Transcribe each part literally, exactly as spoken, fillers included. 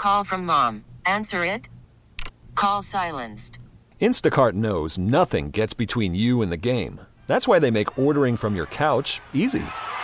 Call from mom. Answer it. Call silenced. Instacart knows nothing gets between you and the game. That's why they make ordering from your couch easy.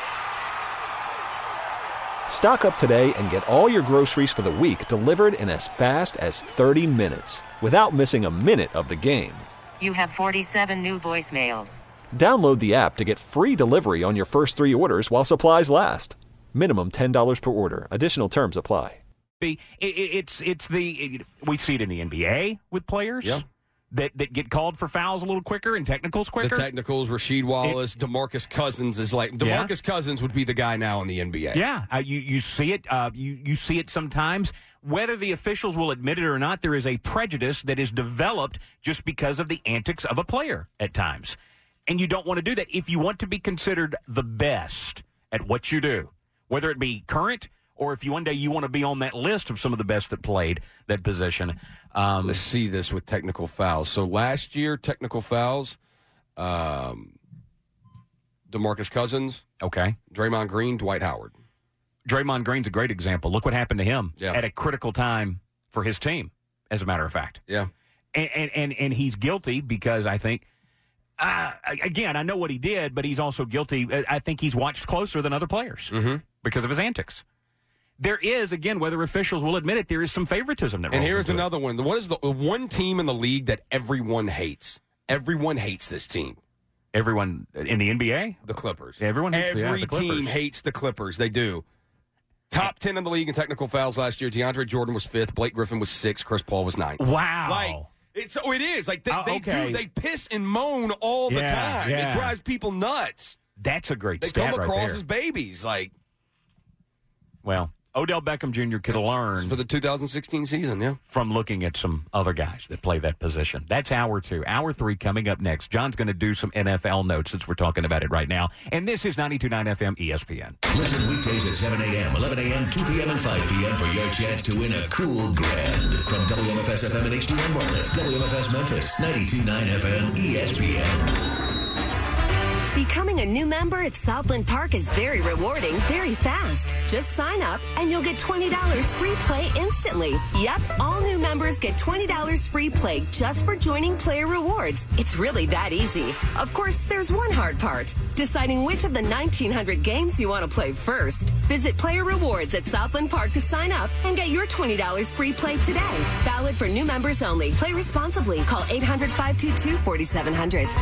Stock up today and get all your groceries for the week delivered in as fast as thirty minutes without missing a minute of the game. You have forty-seven new voicemails. Download the app to get free delivery on your first three orders while supplies last. Minimum ten dollars per order. Additional terms apply. It, it, it's it's the it, we see it in the N B A with players. Yeah. That, that get called for fouls a little quicker and technicals quicker. The technicals, Rasheed Wallace, it, DeMarcus Cousins is like DeMarcus yeah. Cousins would be the guy now in the N B A. Yeah, uh, you you see it. Uh, you you see it sometimes. Whether the officials will admit it or not, there is a prejudice that is developed just because of the antics of a player at times, and you don't want to do that if you want to be considered the best at what you do, whether it be current or if you one day you want to be on that list of some of the best that played that position. Um, Let's see this with technical fouls. So last year, technical fouls, um, DeMarcus Cousins, okay, Draymond Green, Dwight Howard. Draymond Green's a great example. Look what happened to him yeah. at a critical time for his team, as a matter of fact. Yeah. And and, and, and he's guilty because I think, uh, again, I know what he did, but he's also guilty. I think he's watched closer than other players mm-hmm. because of his antics. There is, again, whether officials will admit it, there is some favoritism that rolls And here's into another it. one. What is the one team in the league that everyone hates? Everyone hates this team. Everyone in the N B A? The Clippers. Everyone hates Every yeah, the Clippers. team hates the Clippers. They do. Top ten in the league in technical fouls last year. DeAndre Jordan was fifth. Blake Griffin was sixth. Chris Paul was ninth. Wow. Like, it's, oh, it is. Like, they, uh, they okay. do. They piss and moan all the yeah, time. Yeah. It drives people nuts. That's a great they stat come across right there. as babies. Like, well, Odell Beckham Junior could have learned for the two thousand sixteen season, yeah, from looking at some other guys that play that position. That's hour two. Hour three coming up next. John's going to do some N F L notes since we're talking about it right now. And this is ninety-two point nine F M E S P N. Listen weekdays at seven a.m., eleven a.m., two p.m., and five p.m. for your chance to win a cool grand. From W M F S F M and H D M Bartlett, W M F S Memphis, ninety-two point nine F M E S P N. Becoming a new member at Southland Park is very rewarding, very fast. Just sign up and you'll get twenty dollars free play instantly. Yep, all new members get twenty dollars free play just for joining Player Rewards. It's really that easy. Of course, there's one hard part, deciding which of the nineteen hundred games you want to play first. Visit Player Rewards at Southland Park to sign up and get your twenty dollars free play today. Valid for new members only. Play responsibly. Call eight hundred, five two two, four seven zero zero.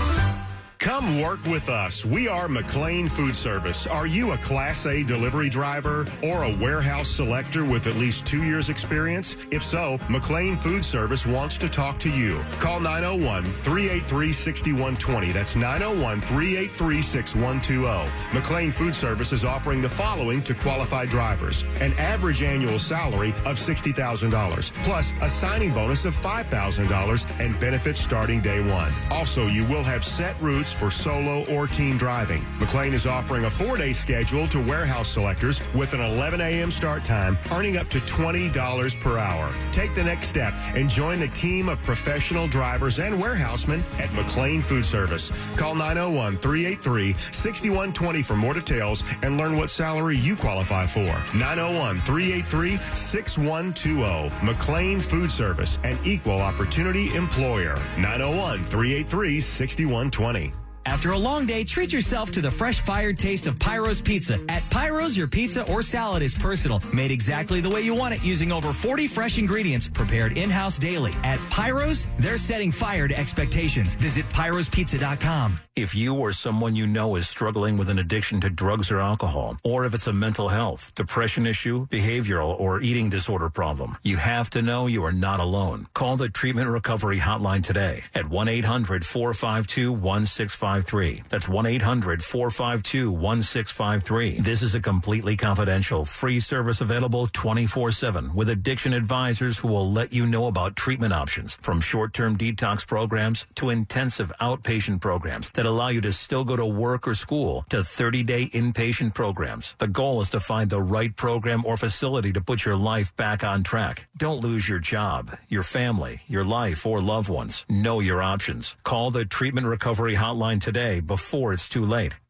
Come work with us. We are McLean Food Service. Are you a Class A delivery driver or a warehouse selector with at least two years experience? If so, McLean Food Service wants to talk to you. Call nine oh one, three eight three, six one two zero. That's nine oh one, three eight three, six one two zero. McLean Food Service is offering the following to qualified drivers. An average annual salary of sixty thousand dollars, plus a signing bonus of five thousand dollars and benefits starting day one. Also, you will have set routes for solo or team driving. McLean is offering a four-day schedule to warehouse selectors with an eleven a.m. start time, earning up to twenty dollars per hour. Take the next step and join the team of professional drivers and warehousemen at McLean Food Service. Call nine oh one, three eight three, six one two zero for more details and learn what salary you qualify for. nine oh one, three eight three, six one two zero. McLean Food Service, an equal opportunity employer. nine oh one, three eight three, six one two zero. After a long day, treat yourself to the fresh fired taste of Pyro's Pizza. At Pyro's, your pizza or salad is personal, made exactly the way you want it using over forty fresh ingredients prepared in-house daily. At Pyro's, they're setting fire to expectations. Visit pyros pizza dot com. If you or someone you know is struggling with an addiction to drugs or alcohol, or if it's a mental health, depression issue, behavioral, or eating disorder problem, you have to know you are not alone. Call the Treatment Recovery Hotline today at one eight hundred, four five two, one six five three. That's one eight hundred, four five two, one six five three. This is a completely confidential, free service available twenty-four seven with addiction advisors who will let you know about treatment options, from short-term detox programs to intensive outpatient programs that allow you to still go to work or school, to thirty-day inpatient programs. The goal is to find the right program or facility to put your life back on track. Don't lose your job, your family, your life, or loved ones. Know your options. Call the Treatment Recovery Hotline today before it's too late.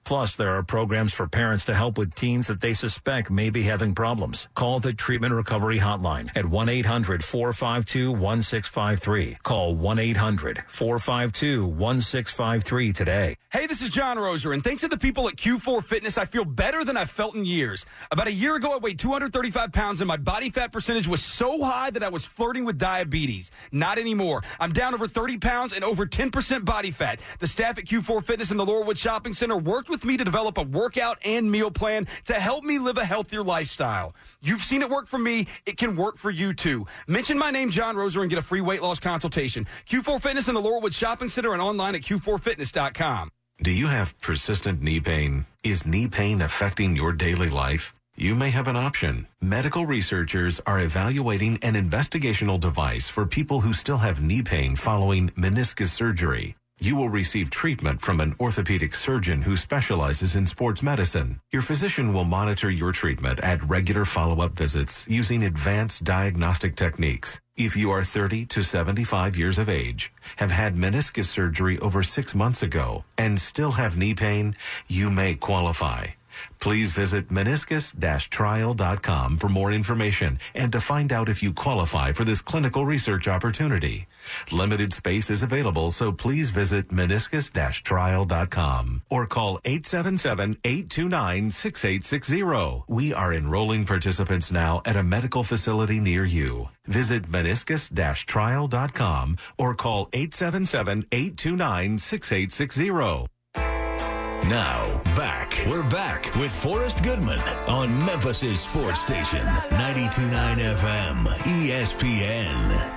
Plus, there are programs for parents to help with teens that they suspect may be having problems. Call the Treatment Recovery Hotline at one eight hundred four five two one six five three. Call one eight hundred four five two one six five three today. Hey, this is John Roser, and thanks to the people at Q four Fitness, I feel better than I've felt in years. About a year ago, I weighed two hundred thirty-five pounds, and my body fat percentage was so high that I was flirting with diabetes. Not anymore. I'm down over thirty pounds and over ten percent body fat. The staff at Q four Fitness in the Laurelwood Shopping Center worked with me to develop a workout and meal plan to help me live a healthier lifestyle. You've seen it work for me. It can work for you, too. Mention my name, John Roser, and get a free weight loss consultation. Q four Fitness in the Laurelwood Shopping Center and online at q four fitness dot com. Do you have persistent knee pain? Is knee pain affecting your daily life? You may have an option. Medical researchers are evaluating an investigational device for people who still have knee pain following meniscus surgery. You will receive treatment from an orthopedic surgeon who specializes in sports medicine. Your physician will monitor your treatment at regular follow-up visits using advanced diagnostic techniques. If you are thirty to seventy-five years of age, have had meniscus surgery over six months ago, and still have knee pain, you may qualify. Please visit meniscus dash trial dot com for more information and to find out if you qualify for this clinical research opportunity. Limited space is available, so please visit meniscus dash trial dot com or call eight seven seven, eight two nine, six eight six zero. We are enrolling participants now at a medical facility near you. Visit meniscus dash trial dot com or call eight seven seven, eight two nine, six eight six zero. Now, back. We're back with Forrest Goodman on Memphis's sports station, ninety-two point nine F M, E S P N.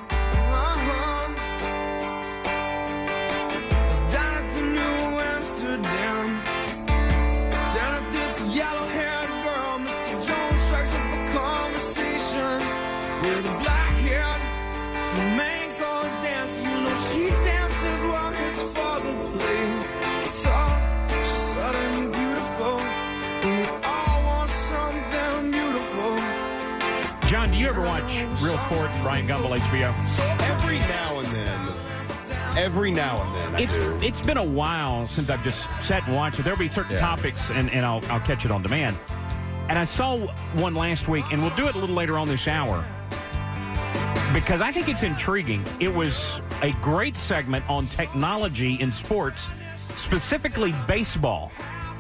John, do you ever watch Real Sports, Brian Gumbel, H B O? Every now and then. Every now and then, I it's do. It's been a while since I've just sat and watched it. There'll be certain Yeah. topics, and, and I'll, I'll catch it on demand. And I saw one last week, and we'll do it a little later on this hour, because I think it's intriguing. It was a great segment on technology in sports, specifically baseball.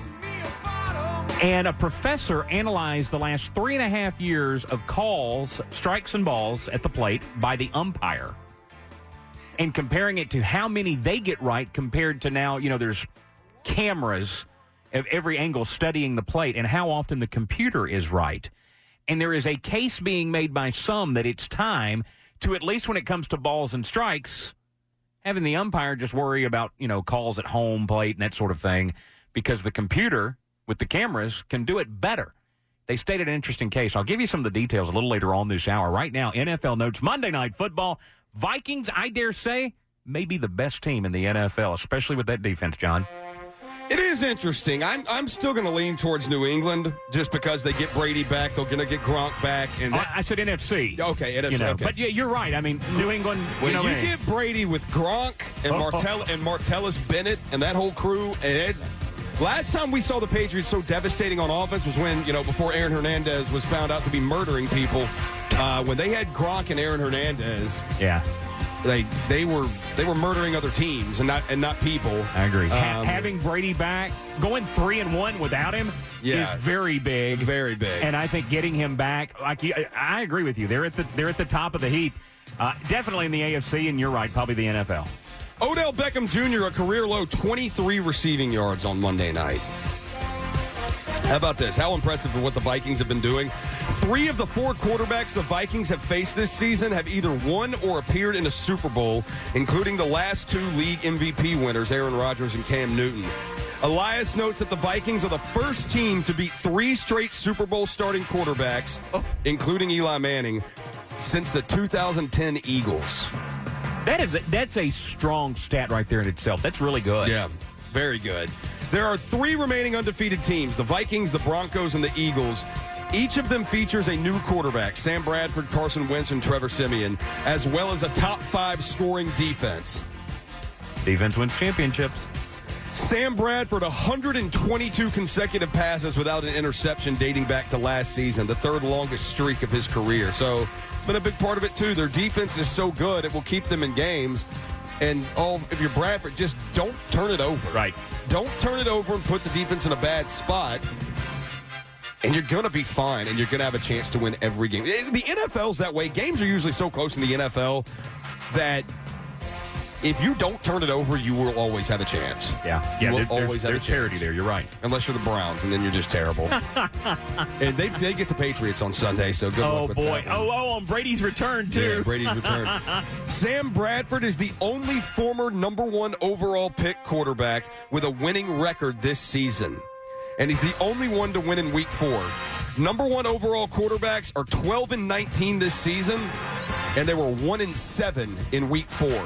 And a professor analyzed the last three and a half years of calls, strikes and balls at the plate by the umpire, and comparing it to how many they get right compared to now, you know, there's cameras of every angle studying the plate and how often the computer is right. And there is a case being made by some that it's time to, at least when it comes to balls and strikes, having the umpire just worry about, you know, calls at home plate and that sort of thing, because the computer with the cameras can do it better. They stated an interesting case. I'll give you some of the details a little later on this hour. Right now, N F L notes, Monday Night Football. Vikings, I dare say, may be the best team in the N F L, especially with that defense, John. It is interesting. I'm I'm still going to lean towards New England just because they get Brady back. They're going to get Gronk back. And that, I said N F C. Okay, N F C. You know, okay. But yeah, you're right. I mean, New England. When you, know, you man. get Brady with Gronk and Oh. Martell and Martellus Bennett and that whole crew, and it, last time we saw the Patriots so devastating on offense was when, you know, before Aaron Hernandez was found out to be murdering people. Uh, when they had Gronk and Aaron Hernandez, yeah, they they were they were murdering other teams and not and not people. I agree. Um, ha- having Brady back, going three and one without him Yeah. is very big, very big. And I think getting him back, like you, I agree with you. They're at the they're at the top of the heap, uh, definitely in the A F C, and you're right, probably the N F L. Odell Beckham Junior, a career low twenty-three receiving yards on Monday night. How about this? How impressive for what the Vikings have been doing. Three of the four quarterbacks the Vikings have faced this season have either won or appeared in a Super Bowl, including the last two league M V P winners, Aaron Rodgers and Cam Newton. Elias notes that the Vikings are the first team to beat three straight Super Bowl starting quarterbacks, oh. including Eli Manning, since the two thousand ten Eagles. That is a, that's a strong stat right there in itself. That's really good. Yeah, very good. There are three remaining undefeated teams, the Vikings, the Broncos, and the Eagles. Each of them features a new quarterback, Sam Bradford, Carson Wentz, and Trevor Siemian, as well as a top five scoring defense. Defense wins championships. Sam Bradford, one hundred twenty-two consecutive passes without an interception dating back to last season, the third longest streak of his career. So it's been a big part of it, too. Their defense is so good, it will keep them in games. And all, if you're Bradford, just don't turn it over. Right. Don't turn it over and put the defense in a bad spot. And you're going to be fine, and you're going to have a chance to win every game. The N F L's that way. Games are usually so close in the N F L that if you don't turn it over, you will always have a chance. Yeah. You Yeah, will there, there's, always have there's a chance. parity there. You're right. Unless you're the Browns, and then you're just terrible. And they they get the Patriots on Sunday, so good Oh, luck with boy. that one. Oh, oh, on Brady's return, too. Yeah, Brady's return. Sam Bradford is the only former number one overall pick quarterback with a winning record this season. And he's the only one to win in week four. Number one overall quarterbacks are twelve and nineteen this season, and they were one and seven in week four.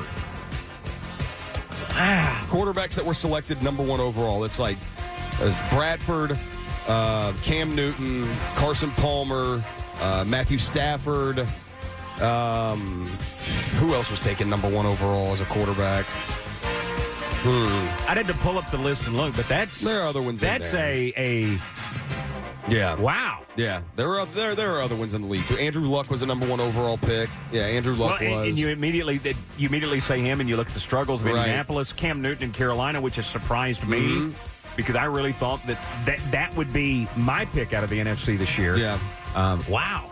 Ah. Quarterbacks that were selected number one overall. It's like it's Bradford, uh, Cam Newton, Carson Palmer, uh, Matthew Stafford. Um, who else was taken number one overall as a quarterback? Hmm. I'd have to pull up the list and look, but that's there are other ones. That's in there. a a yeah. Wow. Yeah, there are there there are other ones in the league. So Andrew Luck was a number one overall pick. Yeah, Andrew Luck well, and, was. and you immediately you immediately say him, and you look at the struggles of Right. Indianapolis, Cam Newton in Carolina, which has surprised me Mhm. because I really thought that, that that would be my pick out of the N F C this year. Yeah. Um, wow.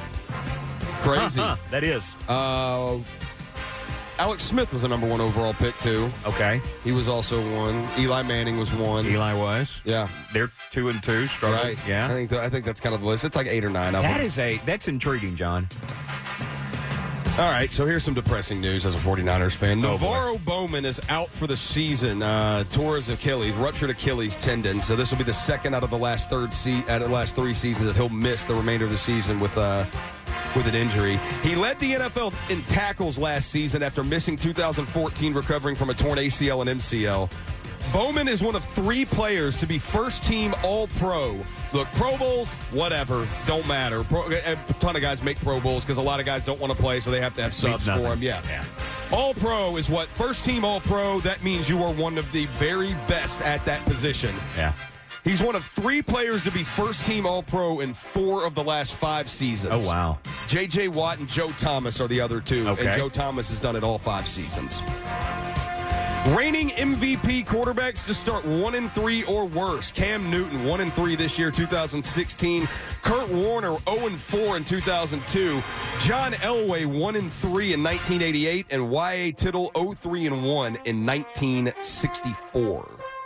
Crazy. Huh, huh, that is. Uh, Alex Smith was a number one overall pick, too. Okay. He was also one. Eli Manning was one. Eli was. Yeah. They're two and two, struggling. Right. Yeah. I think th- I think that's kind of the list. It's like eight or nine of That them. is a that's intriguing, John. All right, so here's some depressing news as a 49ers fan. Oh, boy. Navarro Bowman is out for the season. Uh, tore his Achilles, ruptured Achilles tendon. So this will be the second out of the last third se- out of the last three seasons that he'll miss the remainder of the season with uh, with an injury. He led the N F L in tackles last season after missing two thousand fourteen, recovering from a torn A C L and M C L. Bowman is one of three players to be first-team All-Pro. Look, Pro Bowls, whatever, don't matter. Pro, a ton of guys make Pro Bowls because a lot of guys don't want to play, so they have to have subs for them. Yeah. yeah. All-Pro is what? First-team All-Pro, that means you are one of the very best at that position. Yeah. He's one of three players to be first-team All-Pro in four of the last five seasons. Oh, wow. J J. Watt and Joe Thomas are the other two, Okay. and Joe Thomas has done it all five seasons. Reigning M V P quarterbacks to start one and three or worse. Cam Newton one and three this year, two thousand sixteen. Kurt Warner zero and four in two thousand two. John Elway one and three in nineteen eighty-eight, and Y A Tittle zero three and one in nineteen sixty-four.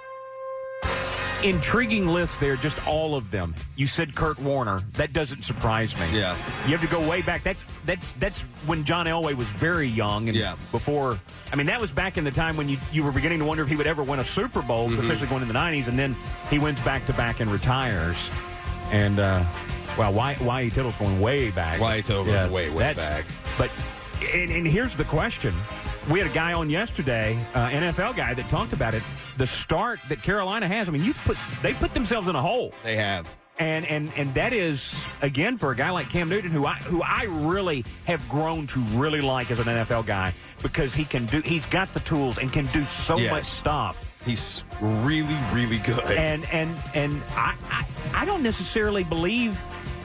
Intriguing list there, just all of them. You said Kurt Warner. That doesn't surprise me. Yeah. You have to go way back. That's that's that's when John Elway was very young and Yeah. before. I mean, that was back in the time when you you were beginning to wonder if he would ever win a Super Bowl, Mm-hmm. especially going in the nineties, and then he wins back to back and retires. And uh, well, Y Y A Tittle's going way back. Y A Tittle goes way, way that's- back. But and, and here's the question. We had a guy on yesterday, uh, N F L guy, that talked about it. The start that Carolina has. I mean, you put they put themselves in a hole. They have. And and and that is, again, for a guy like Cam Newton, who I who I really have grown to really like as an N F L guy, because he can do he's got the tools and can do so Yes. much stuff. He's really, really good. And and and I, I I don't necessarily believe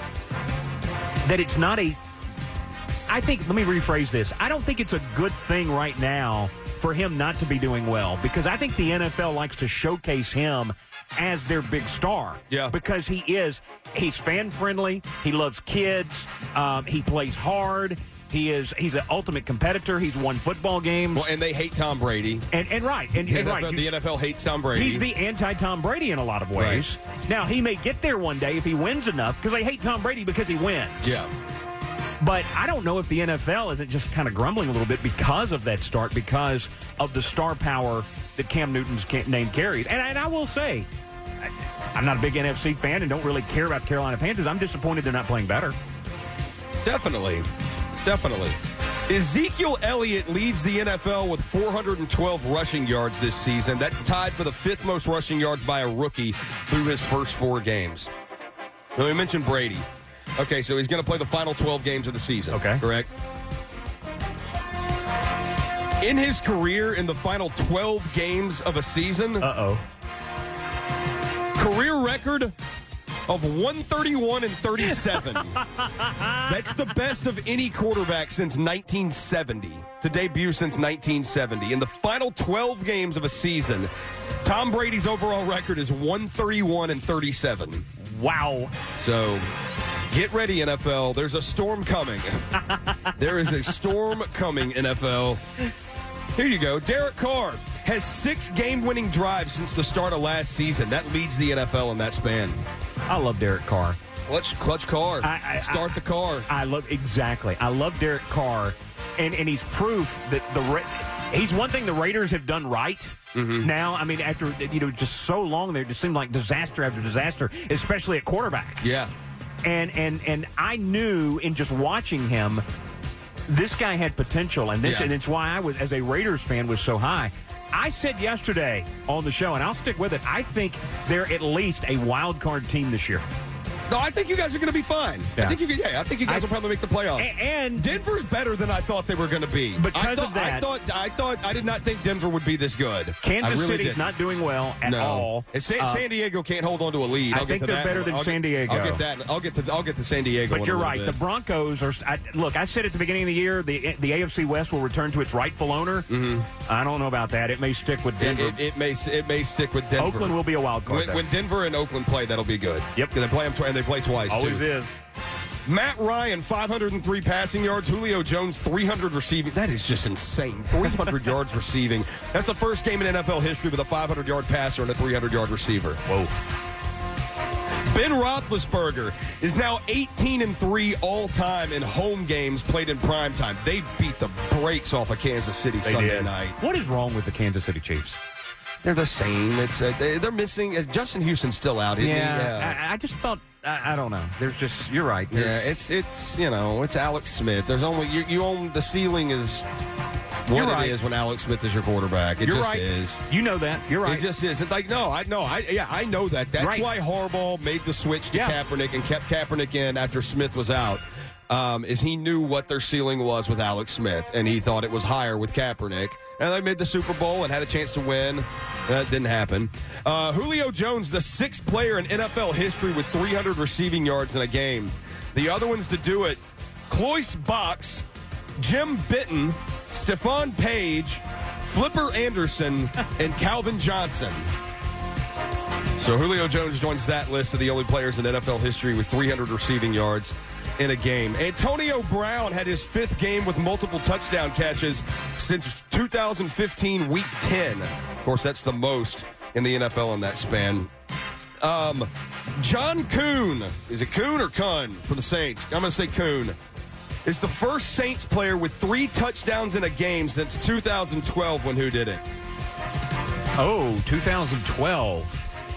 that it's not a I think let me rephrase this. I don't think it's a good thing right now for him not to be doing well, because I think the N F L likes to showcase him as their big star. Yeah. Because he is, he's fan friendly. He loves kids. Um, he plays hard. He is, he's an ultimate competitor. He's won football games. Well, and they hate Tom Brady. And, and right. And, The, and N F L, right. the N F L hates Tom Brady. He's the anti-Tom Brady in a lot of ways. Now, he may get there one day if he wins enough, because they hate Tom Brady because he wins. Yeah. But I don't know if the N F L isn't just kind of grumbling a little bit because of that start, because of the star power that Cam Newton's ca- name carries. And, and I will say, I, I'm not a big N F C fan and don't really care about the Carolina Panthers. I'm disappointed they're not playing better. Definitely. Definitely. Ezekiel Elliott leads the N F L with four hundred twelve rushing yards this season. That's tied for the fifth most rushing yards by a rookie through his first four games. Now, we mentioned Brady. Okay, so he's going to play the final twelve games of the season. Okay. Correct? In his career, in the final twelve games of a season, uh-oh, career record of one thirty-one and thirty-seven. That's the best of any quarterback since nineteen seventy. To debut since nineteen seventy. In the final twelve games of a season, Tom Brady's overall record is one thirty-one and thirty-seven. Wow. So, get ready, N F L. There's a storm coming. There is a storm coming, N F L. Here you go. Derek Carr has six game-winning drives since the start of last season. That leads the N F L in that span. I love Derek Carr. Clutch, clutch Carr. I, I, Start I, the car. I love exactly. I love Derek Carr, and and he's proof that the he's one thing the Raiders have done right. Mm-hmm. Now, I mean, after you know just so long there, it just seemed like disaster after disaster, especially at quarterback. Yeah, and and and I knew in just watching him, this guy had potential, and this yeah. and it's why I was, as a Raiders fan, was so high. I said yesterday on the show, and I'll stick with it, I think they're at least a wild card team this year. No, I think you guys are going to be fine. Yeah. I think you could, yeah, I think you guys I, will probably make the playoffs. And, and Denver's better than I thought they were going to be. Because I thought, of that, I thought, I thought, I did not think Denver would be this good. Kansas really City's didn't. not doing well at no. all. And San, uh, San Diego can't hold on to a lead. I'll I get think to they're that. better than I'll San get, Diego. I'll get that. I'll get to. I'll get to San Diego. But you're in a right. bit. The Broncos are. I, look, I said at the beginning of the year, the the A F C West will return to its rightful owner. Mm-hmm. I don't know about that. It may stick with Denver. It, it, it may. It may stick with Denver. Oakland will be a wild card. When, when Denver and Oakland play, that'll be good. Yep. They play them twice, and they play twice. Always too. is. Matt Ryan, five hundred three passing yards. Julio Jones, three hundred receiving. That is just insane. three hundred yards receiving. That's the first game in N F L history with a five hundred yard passer and a three hundred yard receiver. Whoa. Ben Roethlisberger is now eighteen and three all time in home games played in prime time. They beat the brakes off of Kansas City They Sunday did. night. What is wrong with the Kansas City Chiefs? They're the same. It's uh, they, they're missing. Uh, Justin Houston's still out. Isn't Yeah, he? yeah. I, I just thought. I, I don't know. There's just. You're right. There's, Yeah, it's it's you know it's Alex Smith. There's only you, you own the ceiling is what You're it right. is when Alex Smith is your quarterback. It You're just right. is. You know that. You're right. It just is. It's like no, I know. I yeah, I know that. That's Right. why Harbaugh made the switch to Yeah. Kaepernick and kept Kaepernick in after Smith was out. Um, is he knew what their ceiling was with Alex Smith, and he thought it was higher with Kaepernick. And they made the Super Bowl and had a chance to win. That didn't happen. Uh, Julio Jones, the sixth player in N F L history with three hundred receiving yards in a game. The other ones to do it, Cloyce Box, Jim Benton, Stephon Page, Flipper Anderson, and Calvin Johnson. So Julio Jones joins that list of the only players in N F L history with three hundred receiving yards in a game. Antonio Brown had his fifth game with multiple touchdown catches since two thousand fifteen, week ten. Of course, that's the most in the N F L in that span. Um, John Kuhn, is it Kuhn or Kuhn for the Saints? I'm going to say Kuhn. Is the first Saints player with three touchdowns in a game since two thousand twelve when who did it? Oh, two thousand twelve.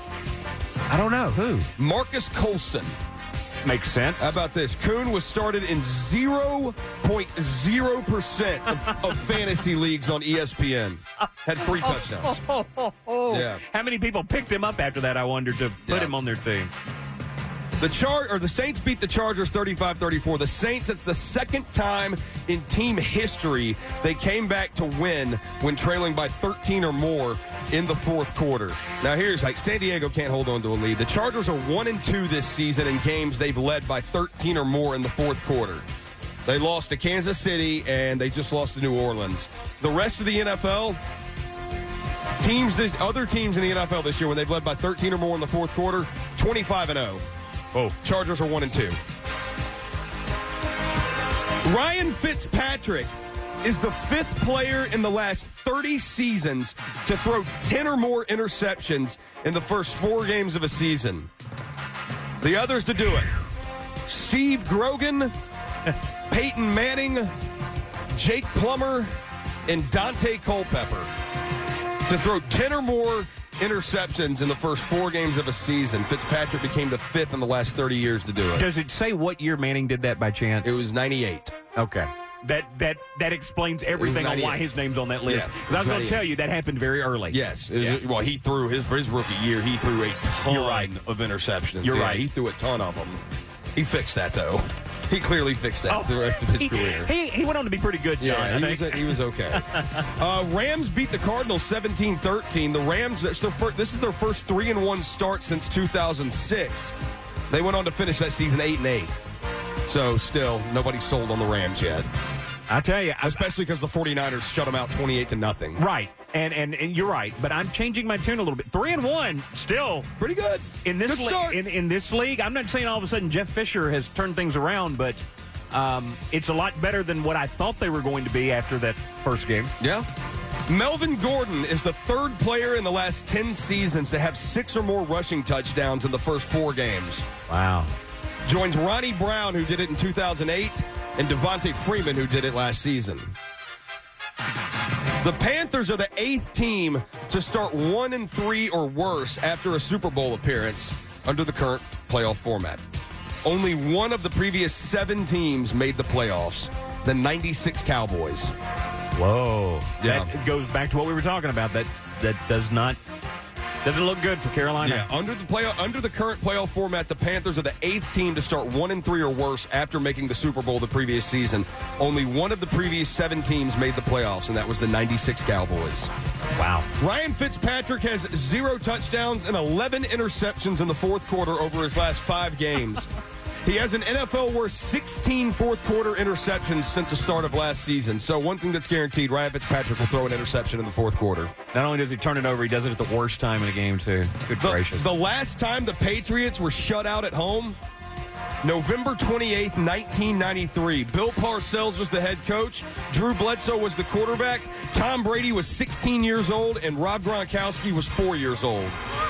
I don't know. Who? Marcus Colston. Makes sense. How about this? Kuhn was started in zero point zero percent of, of fantasy leagues on E S P N. Had three touchdowns. Oh, oh, oh. Yeah. How many people picked him up after that, I wonder, to put Yeah. him on their team? The Char or the Saints beat the Chargers thirty-five thirty-four. The Saints, it's the second time in team history they came back to win when trailing by thirteen or more in the fourth quarter. Now here's like San Diego can't hold on to a lead. The Chargers are one and two this season in games they've led by thirteen or more in the fourth quarter. They lost to Kansas City and they just lost to New Orleans. The rest of the N F L teams, this, other teams in the N F L this year when they've led by thirteen or more in the fourth quarter, twenty-five and oh. Oh, Chargers are one and two. Ryan Fitzpatrick is the fifth player in the last thirty seasons to throw ten or more interceptions in the first four games of a season. The others to do it: Steve Grogan, Peyton Manning, Jake Plummer, and Dante Culpepper to throw ten or more interceptions in the first four games of a season. Fitzpatrick became the fifth in the last thirty years to do it. Does it say what year Manning did that by chance? It was ninety-eight. Okay. That that that explains everything on why his name's on that list. Because Yeah, I was going to ninety-eight. tell you that happened very early. Yes. It was, Yeah. Well, he threw his his rookie year. He threw a ton You're right. of interceptions. You're Yeah, right. He threw a ton of them. He fixed that though. He clearly fixed that Oh, the rest of his he, career. He, he went on to be pretty good, John. Yeah, I he was, think. he was okay. uh, Rams beat the Cardinals seventeen thirteen. The Rams, this is their first three and one start since two thousand six. They went on to finish that season eight and eight. So still, nobody sold on the Rams yet. I tell you, especially because the 49ers shut them out twenty-eight to nothing. Right, and, and and you're right, but I'm changing my tune a little bit. Three and one, still pretty good in this Good le- start. in, in this league. I'm not saying all of a sudden Jeff Fisher has turned things around, but um, it's a lot better than what I thought they were going to be after that first game. Yeah. Melvin Gordon is the third player in the last ten seasons to have six or more rushing touchdowns in the first four games. Wow. Joins Ronnie Brown, who did it in two thousand eight, and Devontae Freeman, who did it last season. The Panthers are the eighth team to start one and three or worse after a Super Bowl appearance under the current playoff format. Only one of the previous seven teams made the playoffs, the ninety-six Cowboys. Whoa. Yeah. That goes back to what we were talking about. That that does not doesn't look good for Carolina. Yeah, under the play under the current playoff format, the Panthers are the eighth team to start one and three or worse after making the Super Bowl the previous season. Only one of the previous seven teams made the playoffs, and that was the ninety-six Cowboys. Wow. Ryan Fitzpatrick has zero touchdowns and eleven interceptions in the fourth quarter over his last five games. He has an N F L worst sixteen fourth-quarter interceptions since the start of last season. So one thing that's guaranteed, Ryan Fitzpatrick will throw an interception in the fourth quarter. Not only does he turn it over, he does it at the worst time in a game, too. Good The, gracious. the last time the Patriots were shut out at home, November twenty-eighth, nineteen ninety-three. Bill Parcells was the head coach. Drew Bledsoe was the quarterback. Tom Brady was sixteen years old, and Rob Gronkowski was four years old.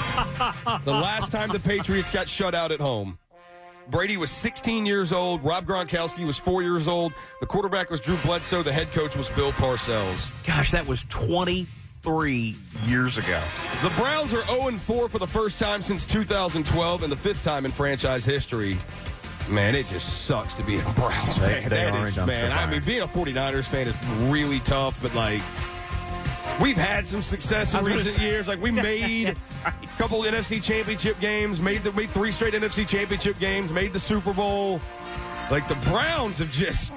The last time the Patriots got shut out at home. Brady was sixteen years old. Rob Gronkowski was four years old. The quarterback was Drew Bledsoe. The head coach was Bill Parcells. Gosh, that was twenty-three years ago. The Browns are oh and four for the first time since two thousand twelve and the fifth time in franchise history. Man, it just sucks to be a Browns They- fan. they That are is, a dumpster man, I fire. mean, being a 49ers fan is really tough, but, like, we've had some success I in was gonna recent say- years. Like, we made That's right. a couple N F C championship games, made, the, made three straight N F C championship games, made the Super Bowl. Like, the Browns have just...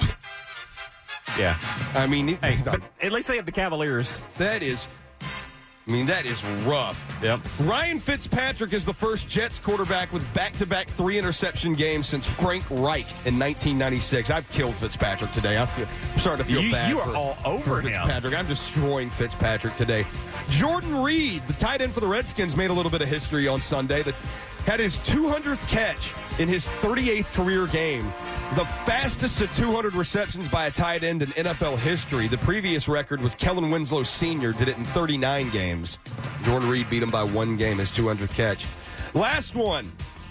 Yeah. I mean, it, Hey, but at least they have the Cavaliers. that is... I mean, that is rough. Yep. Ryan Fitzpatrick is the first Jets quarterback with back-to-back three-interception games since Frank Reich in nineteen ninety-six. I've killed Fitzpatrick today. I feel, I'm starting to feel You- bad you are for, all over for him. Fitzpatrick. I'm destroying Fitzpatrick today. Jordan Reed, the tight end for the Redskins, made a little bit of history on Sunday. That had his two hundredth catch in his thirty-eighth career game. The fastest to two hundred receptions by a tight end in N F L history. The previous record was Kellen Winslow Senior did it in thirty-nine games. Jordan Reed beat him by one game, his two hundredth catch. Last one.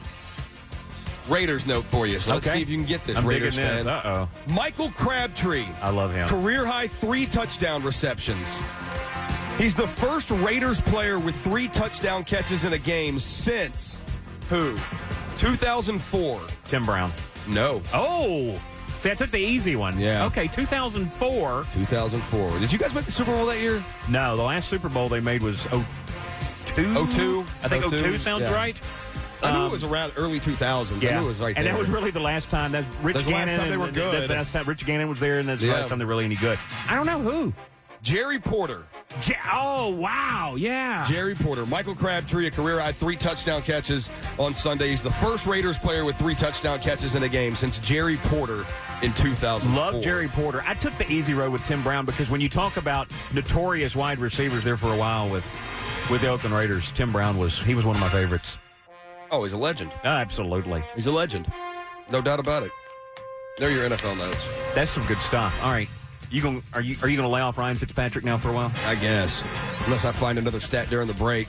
Raiders note for you. So let's Okay. see if you can get this, I'm Raiders digging this. fan. Uh-oh. Michael Crabtree. I love him. Career high three touchdown receptions. He's the first Raiders player with three touchdown catches in a game since who? two thousand four. Tim Brown. No. Oh! See, I took the easy one. Yeah. Okay, two thousand four. two thousand four. Did you guys make the Super Bowl that year? No, the last Super Bowl they made was oh two. oh two. I think oh two sounds Yeah. right. I knew Um, it was around early two thousands. I Yeah, knew it was right and there. that was really the last time that Rich That's the last Gannon. time they and- were good. That's the last time Rich Gannon was there, and that's the Yeah. last time they're really any good. I don't know who. Jerry Porter. J- oh wow, yeah. Jerry Porter. Michael Crabtree, a career high three touchdown catches on Sunday. He's the first Raiders player with three touchdown catches in a game since Jerry Porter in two thousand four. Love Jerry Porter. I took the easy road with Tim Brown because when you talk about notorious wide receivers there for a while with with the Oakland Raiders, Tim Brown was he was one of my favorites. Oh, he's a legend. Uh, absolutely. He's a legend. No doubt about it. There are your N F L notes. That's some good stuff. All right. You going are you are you going to lay off Ryan Fitzpatrick now for a while? I guess. Unless I find another stat during the break.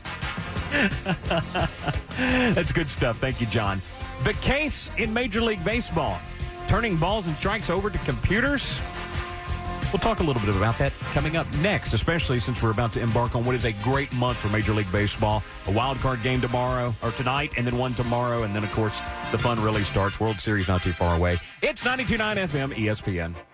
That's good stuff. Thank you, John. The case in Major League Baseball, turning balls and strikes over to computers. We'll talk a little bit about that coming up next, especially since we're about to embark on what is a great month for Major League Baseball. A wild card game tomorrow, or tonight, and then one tomorrow, and then, of course, the fun really starts. World Series not too far away. It's ninety-two point nine F M, E S P N.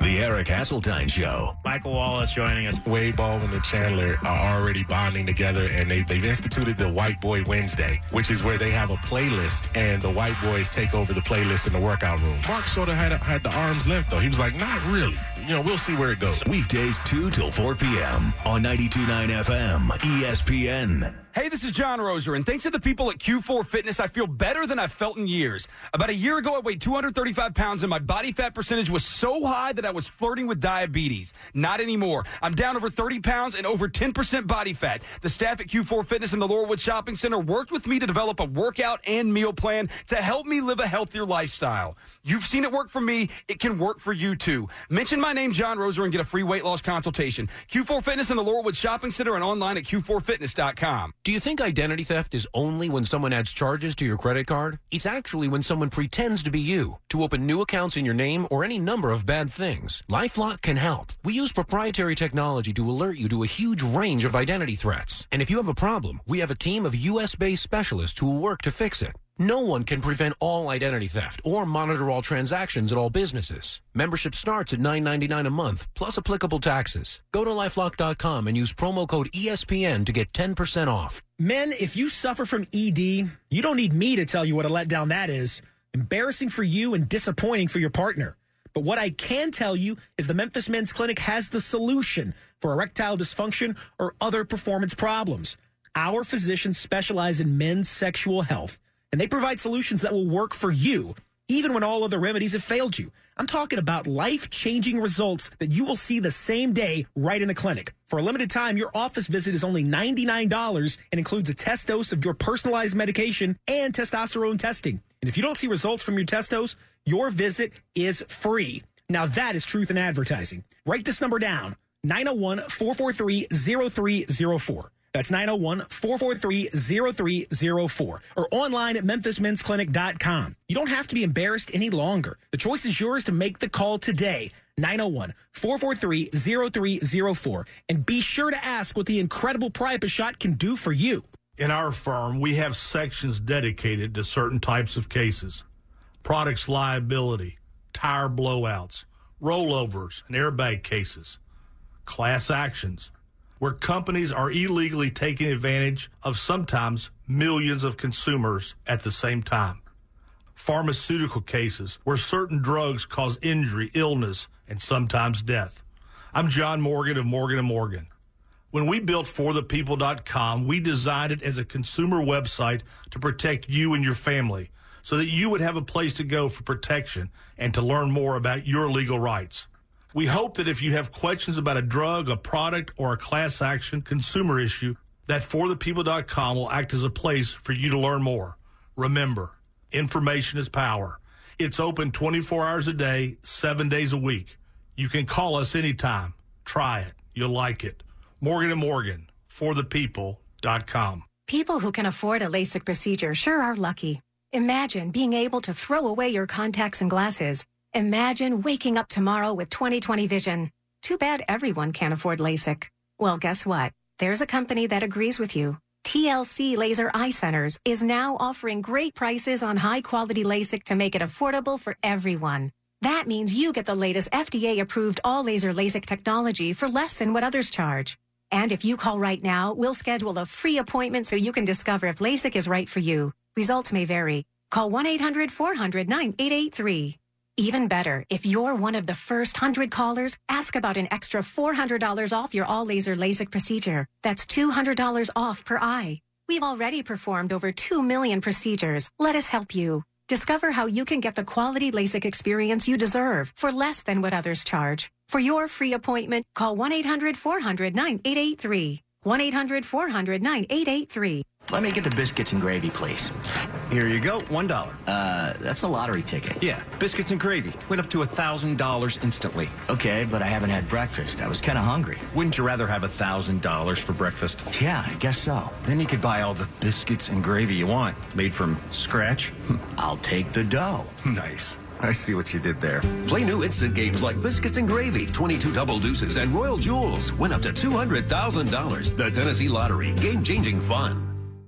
The Eric Hasseltine Show. Michael Wallace joining us. Wade Baldwin and Chandler are already bonding together, and they, they've instituted the White Boy Wednesday, which is where they have a playlist, and the white boys take over the playlist in the workout room. Mark sort of had, had the arm's length, though. He was like, not really. You know, we'll see where it goes. Weekdays two till four p.m. on ninety-two point nine F M, E S P N. Hey, this is John Roser, and thanks to the people at Q four Fitness, I feel better than I've felt in years. About a year ago, I weighed two hundred thirty-five pounds, and my body fat percentage was so high that I was flirting with diabetes. Not anymore. I'm down over thirty pounds and over ten percent body fat. The staff at Q four Fitness in the Laurelwood Shopping Center worked with me to develop a workout and meal plan to help me live a healthier lifestyle. You've seen it work for me. It can work for you, too. Mention my name, John Roser, and get a free weight loss consultation. Q four Fitness in the Laurelwood Shopping Center and online at Q four fitness dot com. Do you think identity theft is only when someone adds charges to your credit card? It's actually when someone pretends to be you to open new accounts in your name or any number of bad things. LifeLock can help. We use proprietary technology to alert you to a huge range of identity threats. And if you have a problem, we have a team of U S-based specialists who will work to fix it. No one can prevent all identity theft or monitor all transactions at all businesses. Membership starts at nine ninety-nine a month, plus applicable taxes. Go to LifeLock dot com and use promo code E S P N to get ten percent off. Men, if you suffer from E D, you don't need me to tell you what a letdown that is. Embarrassing for you and disappointing for your partner. But what I can tell you is the Memphis Men's Clinic has the solution for erectile dysfunction or other performance problems. Our physicians specialize in men's sexual health, and they provide solutions that will work for you, even when all other remedies have failed you. I'm talking about life-changing results that you will see the same day right in the clinic. For a limited time, your office visit is only ninety-nine dollars and includes a test dose of your personalized medication and testosterone testing. And if you don't see results from your test dose, your visit is free. Now that is truth in advertising. Write this number down, nine oh one, four four three, oh three oh four. That's nine oh one, four four three, oh three oh four or online at memphis men's clinic dot com. You don't have to be embarrassed any longer. The choice is yours to make the call today, nine oh one, four four three, oh three oh four. And be sure to ask what the incredible Priapus shot can do for you. In our firm, we have sections dedicated to certain types of cases. Products liability, tire blowouts, rollovers, and airbag cases. Class actions, where companies are illegally taking advantage of sometimes millions of consumers at the same time. Pharmaceutical cases, where certain drugs cause injury, illness, and sometimes death. I'm John Morgan of Morgan and Morgan. When we built for the people dot com, we designed it as a consumer website to protect you and your family so that you would have a place to go for protection and to learn more about your legal rights. We hope that if you have questions about a drug, a product, or a class action consumer issue, that for the people dot com will act as a place for you to learn more. Remember, information is power. It's open twenty-four hours a day, seven days a week. You can call us anytime. Try it. You'll like it. Morgan and Morgan, for the people dot com. People who can afford a LASIK procedure sure are lucky. Imagine being able to throw away your contacts and glasses. Imagine waking up tomorrow with twenty twenty vision. Too bad everyone can't afford LASIK. Well, guess what? There's a company that agrees with you. T L C Laser Eye Centers is now offering great prices on high-quality LASIK to make it affordable for everyone. That means you get the latest F D A-approved all-laser LASIK technology for less than what others charge. And if you call right now, we'll schedule a free appointment so you can discover if LASIK is right for you. Results may vary. Call one eight hundred, four hundred, nine eight eight three. Even better, if you're one of the first one hundred callers, ask about an extra four hundred dollars off your all-laser LASIK procedure. That's two hundred dollars off per eye. We've already performed over two million procedures. Let us help you. Discover how you can get the quality LASIK experience you deserve for less than what others charge. For your free appointment, call one eight hundred, four hundred, nine eight eight three. one eight hundred, four hundred, nine eight eight three. Let me get the biscuits and gravy, please. Here you go, one dollar. Uh, that's a lottery ticket. Yeah, biscuits and gravy. Went up to a thousand dollars instantly. Okay, but I haven't had breakfast. I was kind of hungry. Wouldn't you rather have a thousand dollars for breakfast? Yeah, I guess so. Then you could buy all the biscuits and gravy you want, made from scratch. I'll take the dough. Nice. I see what you did there. Play new instant games like Biscuits and Gravy, twenty-two Double Deuces, and Royal Jewels. Win up to two hundred thousand dollars. The Tennessee Lottery. Game-changing fun.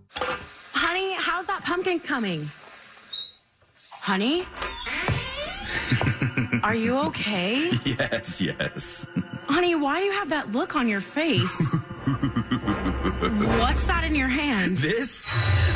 Honey, how's that pumpkin coming? Honey? Are you okay? Yes, yes. Honey, why do you have that look on your face? What's that in your hand? This?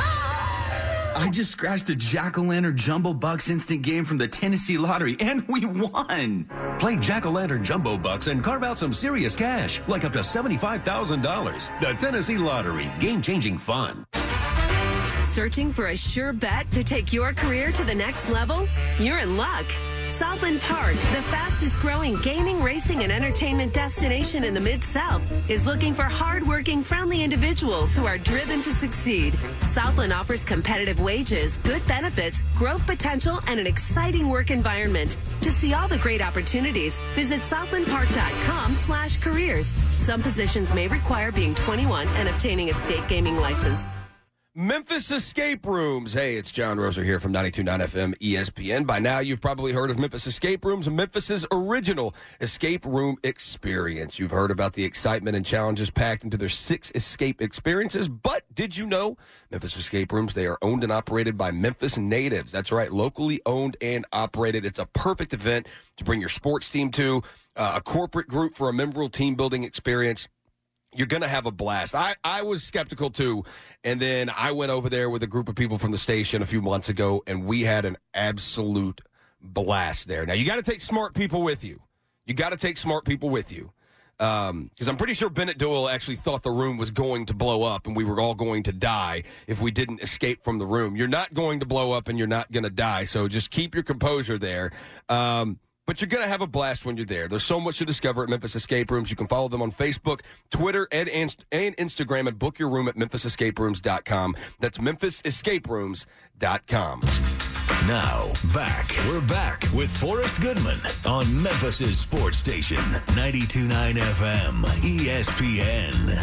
I just scratched a Jack-O-Lantern Jumbo Bucks instant game from the Tennessee Lottery, and we won. Play Jack-O-Lantern Jumbo Bucks and carve out some serious cash, like up to seventy-five thousand dollars. The Tennessee Lottery. Game-changing fun. Searching for a sure bet to take your career to the next level? You're in luck. Southland Park, the fastest growing gaming, racing, and entertainment destination in the Mid-South, is looking for hardworking, friendly individuals who are driven to succeed. Southland offers competitive wages, good benefits, growth potential, and an exciting work environment. To see all the great opportunities, visit southlandpark.com slash careers. Some positions may require being twenty-one and obtaining a state gaming license. Memphis Escape Rooms. Hey, it's John Roser here from ninety-two point nine F M E S P N. By now, you've probably heard of Memphis Escape Rooms, Memphis's original escape room experience. You've heard about the excitement and challenges packed into their six escape experiences. But did you know Memphis Escape Rooms, they are owned and operated by Memphis natives. That's right, locally owned and operated. It's a perfect event to bring your sports team to, uh, a corporate group for a memorable team-building experience. You're going to have a blast. I, I was skeptical, too, and then I went over there with a group of people from the station a few months ago, and we had an absolute blast there. Now, you got to take smart people with you. You got to take smart people with you, because um, I'm pretty sure Bennett Doyle actually thought the room was going to blow up and we were all going to die if we didn't escape from the room. You're not going to blow up and you're not going to die, so just keep your composure there. Um But you're going to have a blast when you're there. There's so much to discover at Memphis Escape Rooms. You can follow them on Facebook, Twitter, and, and Instagram, and book your room at memphis escape rooms dot com. That's memphis escape rooms dot com. Now, back. We're back with Forrest Goodman on Memphis's sports station, ninety-two point nine F M, E S P N.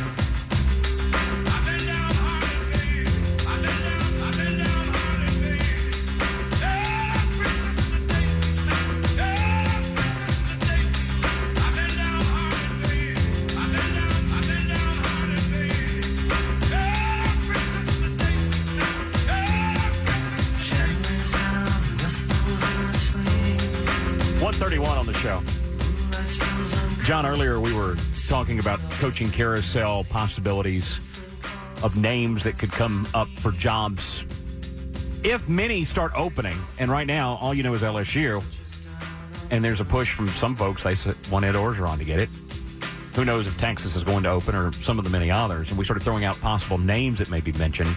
one thirty-one on the show. John, earlier we were talking about coaching carousel possibilities of names that could come up for jobs if many start opening. And right now, all you know is L S U. And there's a push from some folks. They want Ed Orgeron to get it. Who knows if Texas is going to open or some of the many others. And we started throwing out possible names that may be mentioned.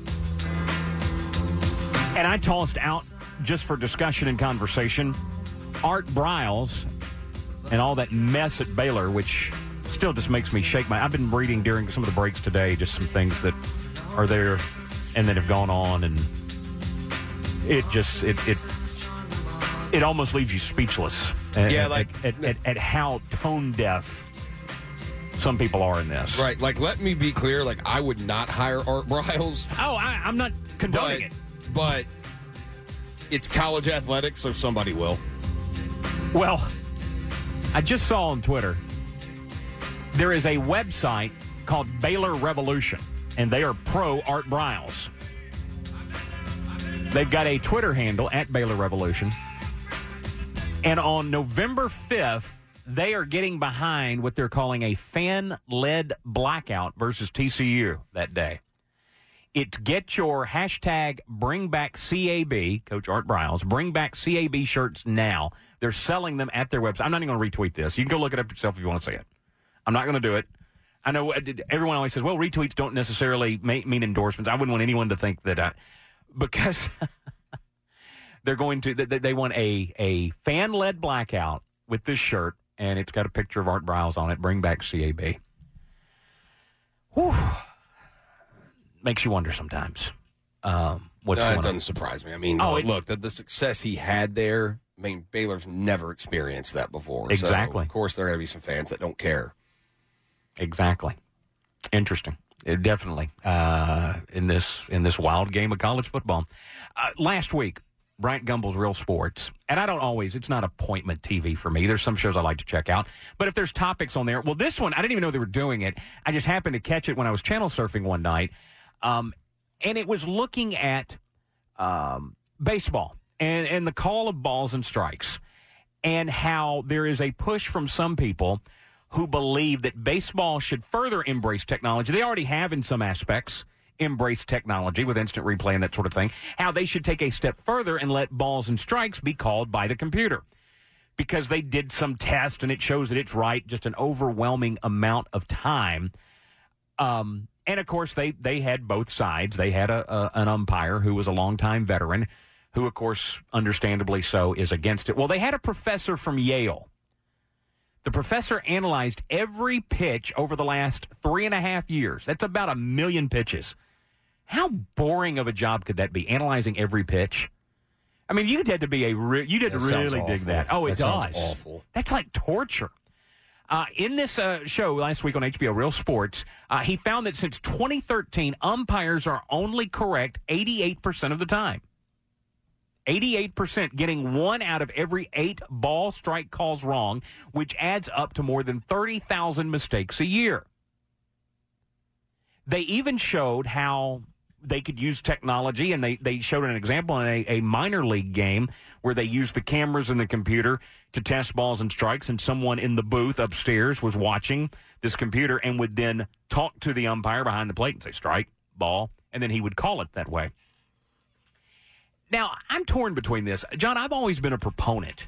And I tossed out, just for discussion and conversation, Art Briles and all that mess at Baylor, which still just makes me shake my... I've been reading during some of the breaks today just some things that are there and that have gone on, and it just... It it, it almost leaves you speechless at, yeah, like, at, at, at, at how tone-deaf some people are in this. Right, like, let me be clear, like, I would not hire Art Briles. Oh, I, I'm not condoning but, it. But it's college athletics, so somebody will. Well, I just saw on Twitter, there is a website called Baylor Revolution, and they are pro Art Briles. They've got a Twitter handle at Baylor Revolution. And on November fifth, they are getting behind what they're calling a fan-led blackout versus T C U that day. It's get your hashtag bring back C A B, Coach Art Briles, bring back C A B shirts now. They're selling them at their website. I'm not even going to retweet this. You can go look it up yourself if you want to see it. I'm not going to do it. I know everyone always says, well, retweets don't necessarily mean endorsements. I wouldn't want anyone to think that I, because they're going to, they, they want a, a fan-led blackout with this shirt, and it's got a picture of Art Briles on it, bring back C A B. Whew. Makes you wonder sometimes um, what's no, going on. It doesn't surprise me. I mean, oh, uh, it, look, the, the success he had there, I mean, Baylor's never experienced that before. Exactly. So, of course, there are going to be some fans that don't care. Exactly. Interesting. It definitely uh, in this in this wild game of college football. Uh, last week, Bryant Gumbel's Real Sports, and I don't always, it's not appointment T V for me. There's some shows I like to check out. But if there's topics on there, well, this one, I didn't even know they were doing it. I just happened to catch it when I was channel surfing one night. Um, and it was looking at um, baseball and, and the call of balls and strikes. and how there is a push from some people who believe that baseball should further embrace technology. They already have in some aspects embraced technology with instant replay and that sort of thing. How they should take a step further and let balls and strikes be called by the computer. Because they did some test and it shows that it's right just an overwhelming amount of time. Um, and, of course, they, they had both sides. They had a, a an umpire who was a longtime veteran who, of course, understandably so, is against it. Well, they had a professor from Yale. The professor analyzed every pitch over the last three and a half years. That's about a million pitches. How boring of a job could that be, analyzing every pitch? I mean, you'd have to be a re- you'd have That to sounds really dig awful. that. Oh, it That does. sounds awful. That's like torture. Uh, in this uh, show last week on H B O Real Sports, uh, he found that since twenty thirteen, umpires are only correct eighty-eight percent of the time. eighty-eight percent, getting one out of every eight ball strike calls wrong, which adds up to more than thirty thousand mistakes a year. They even showed how they could use technology, and they, they showed an example in a, a minor league game where they used the cameras in the computer to test balls and strikes, and someone in the booth upstairs was watching this computer and would then talk to the umpire behind the plate and say, strike, ball, and then he would call it that way. Now, I'm torn between this. John, I've always been a proponent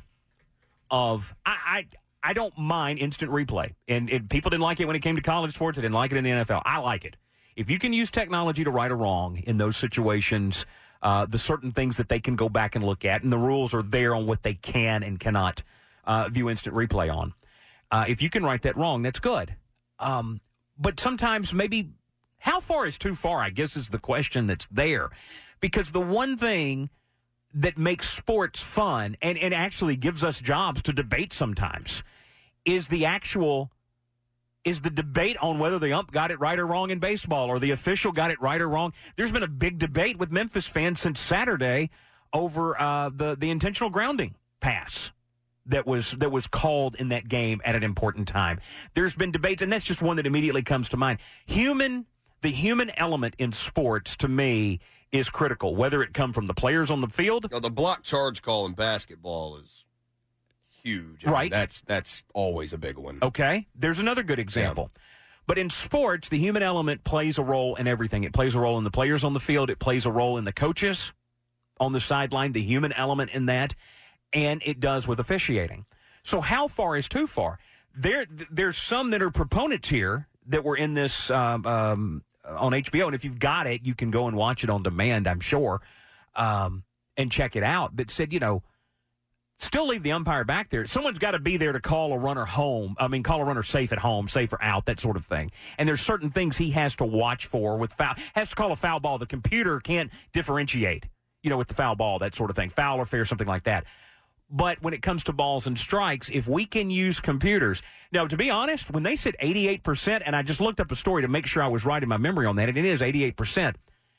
of, I, I, I don't mind instant replay. And, and people didn't like it when it came to college sports. They didn't like it in the N F L. I like it. If you can use technology to right a wrong in those situations, uh, the certain things that they can go back and look at, and the rules are there on what they can and cannot uh, view instant replay on. Uh, if you can right that wrong, that's good. Um, but sometimes maybe how far is too far, I guess, is the question that's there. Because the one thing that makes sports fun and, and actually gives us jobs to debate sometimes is the actual is the debate on whether the ump got it right or wrong in baseball or the official got it right or wrong. There's been a big debate with Memphis fans since Saturday over uh, the, the intentional grounding pass that was that was called in that game at an important time. There's been debates, and that's just one that immediately comes to mind. Human, the human element in sports, to me, is critical, whether it come from the players on the field. Now, the block charge call in basketball is huge. I mean, Right. that's that's always a big one. Okay. There's another good example. But in sports, the human element plays a role in everything. It plays a role in the players on the field. It plays a role in the coaches on the sideline, the human element in that, and it does with officiating. So how far is too far? There, There's some that are proponents here that were in this um, um, on H B O, and if you've got it, you can go and watch it on demand, I'm sure, um, and check it out, that said, you know, still leave the umpire back there. Someone's got to be there to call a runner home. I mean, call a runner safe at home, safe or out, that sort of thing. And there's certain things he has to watch for with foul. Has to call a foul ball. The computer can't differentiate, you know, with the foul ball, that sort of thing. Foul or fair, something like that. But when it comes to balls and strikes, if we can use computers. Now, to be honest, when they said eighty-eight percent, and I just looked up a story to make sure I was right in my memory on that, and it is eighty-eight percent,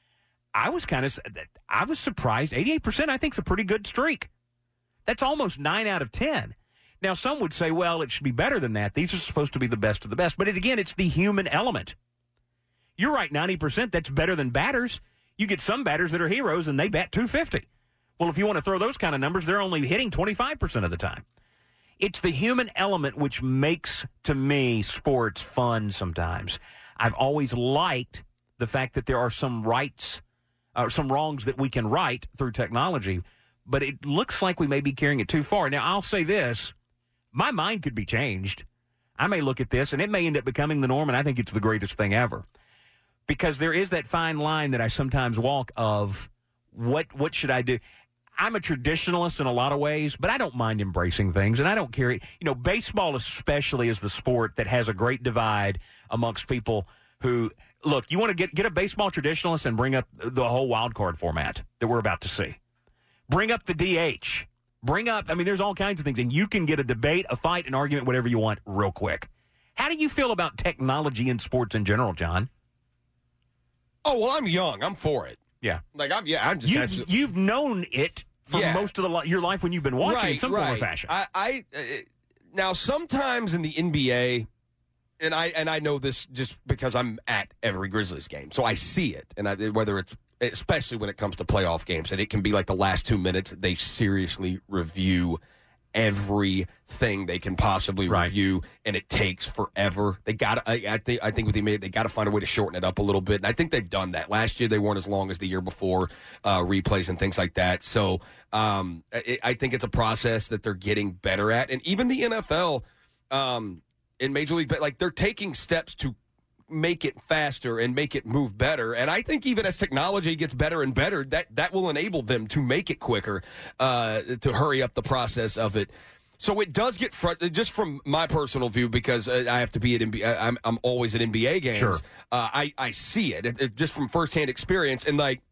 I was kind of, I was surprised. eighty-eight percent, I think, is a pretty good streak. That's almost nine out of ten. Now, some would say, well, it should be better than that. These are supposed to be the best of the best. But it, again, it's the human element. You're right, ninety percent, that's better than batters. You get some batters that are heroes, and they bat two fifty. Well, if you want to throw those kind of numbers, they're only hitting twenty-five percent of the time. It's the human element which makes, to me, sports fun sometimes. I've always liked the fact that there are some rights, or some wrongs that we can right through technology, but it looks like we may be carrying it too far. Now, I'll say this. My mind could be changed. I may look at this, and it may end up becoming the norm, and I think it's the greatest thing ever. Because there is that fine line that I sometimes walk of what what should I do? I'm a traditionalist in a lot of ways, but I don't mind embracing things, and I don't care. You know, baseball especially is the sport that has a great divide amongst people who, look, you want to get, get a baseball traditionalist and bring up the whole wild card format that we're about to see. Bring up the D H. Bring up, I mean, there's all kinds of things, and you can get a debate, a fight, an argument, whatever you want real quick. How do you feel about technology in sports in general, John? Oh, well, I'm young. I'm for it. Yeah. Like, I'm, yeah, I'm just... You've, absolutely... you've known it for Yeah. most of the li- your life when you've been watching right, in some right. form or fashion. I, I uh, now sometimes in the N B A, and I and I know this just because I'm at every Grizzlies game, so I see it, and I, whether it's especially when it comes to playoff games, and it can be like the last two minutes they seriously review everything they can possibly Right. review, and it takes forever. They got I, I think I think what they made they got to find a way to shorten it up a little bit, and I think they've done that. Last year they weren't as long as the year before, uh, replays and things like that. So um, I, I think it's a process that they're getting better at, and even the N F L um, in Major League, like they're taking steps to make it faster and make it move better. And I think even as technology gets better and better, that, that will enable them to make it quicker, uh, to hurry up the process of it. So it does get frustrating, just from my personal view, because uh, I have to be at N B A. I'm, I'm always at N B A games. Sure. Uh, I, I see it, it, it just from firsthand experience. And like,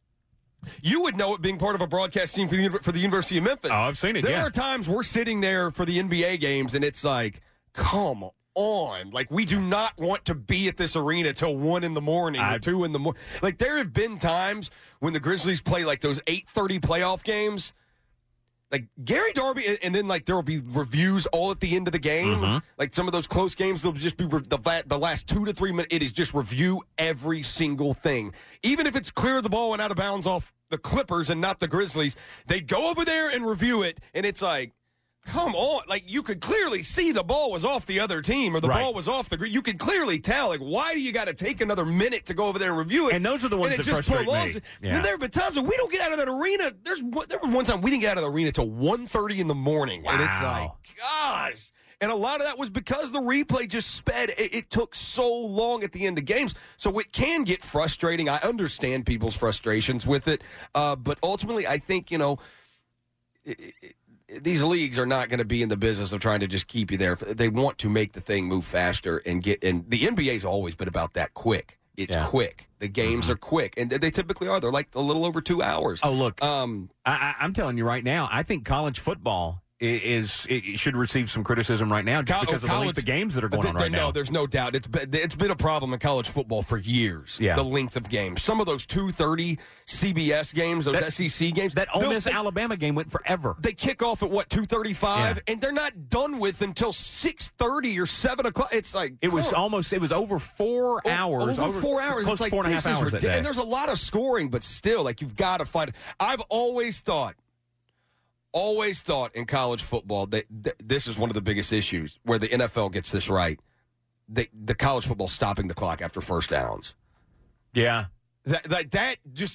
you would know it being part of a broadcast team for the, for the University of Memphis. Oh, I've seen it, There yeah. are times we're sitting there for the N B A games, and it's like, come on. on. Like, we do not want to be at this arena till one in the morning I, or two in the morning. Like, there have been times when the Grizzlies play, like, those eight thirty playoff games. Like, Gary Darby, and then, like, there will be reviews all at the end of the game. Mm-hmm. Like, some of those close games, they'll just be re- the, the last two to three minutes. It is just review every single thing. Even if it's clear the ball went out of bounds off the Clippers and not the Grizzlies, they go over there and review it, and it's like, come on. Like, you could clearly see the ball was off the other team or the Right. ball was off the green. You could clearly tell. Like, why do you got to take another minute to go over there and review it? And those are the ones and it that just frustrate prolongs me. it. Yeah. Then there have been times when we don't get out of that arena. There's There was one time we didn't get out of the arena till one thirty in the morning. And it's like, Wow. gosh. And a lot of that was because the replay just sped. It, it took so long at the end of games. So it can get frustrating. I understand people's frustrations with it. Uh, but ultimately, I think, you know, it, it, these leagues are not going to be in the business of trying to just keep you there. They want to make the thing move faster and get. And the N B A's always been about that quick. It's Yeah. quick. The games Mm-hmm. are quick, and they typically are. They're like a little over two hours. Oh, look, um, I, I, I'm telling you right now, I think college football is, it should receive some criticism right now just Co- because of the length of games that are going Th- on right no, now. there's no doubt. It's been, it's been a problem in college football for years. Yeah. The length of games. Some of those two thirty C B S games, those That- S E C games. That Ole they'll- Miss they, Alabama game went forever. They kick off at, what, two thirty-five? Yeah. And they're not done with until six thirty or seven o'clock. It's like... It was come on. almost, it was over four O- hours. Over, four hours. Close It's to like, four and a half this is hours that ridic- day. And there's a lot of scoring, but still, like, you've got to find it. I've always thought, always thought in college football that th- this is one of the biggest issues where the N F L gets this right. The, the college football stopping the clock after first downs. Yeah. That, that that just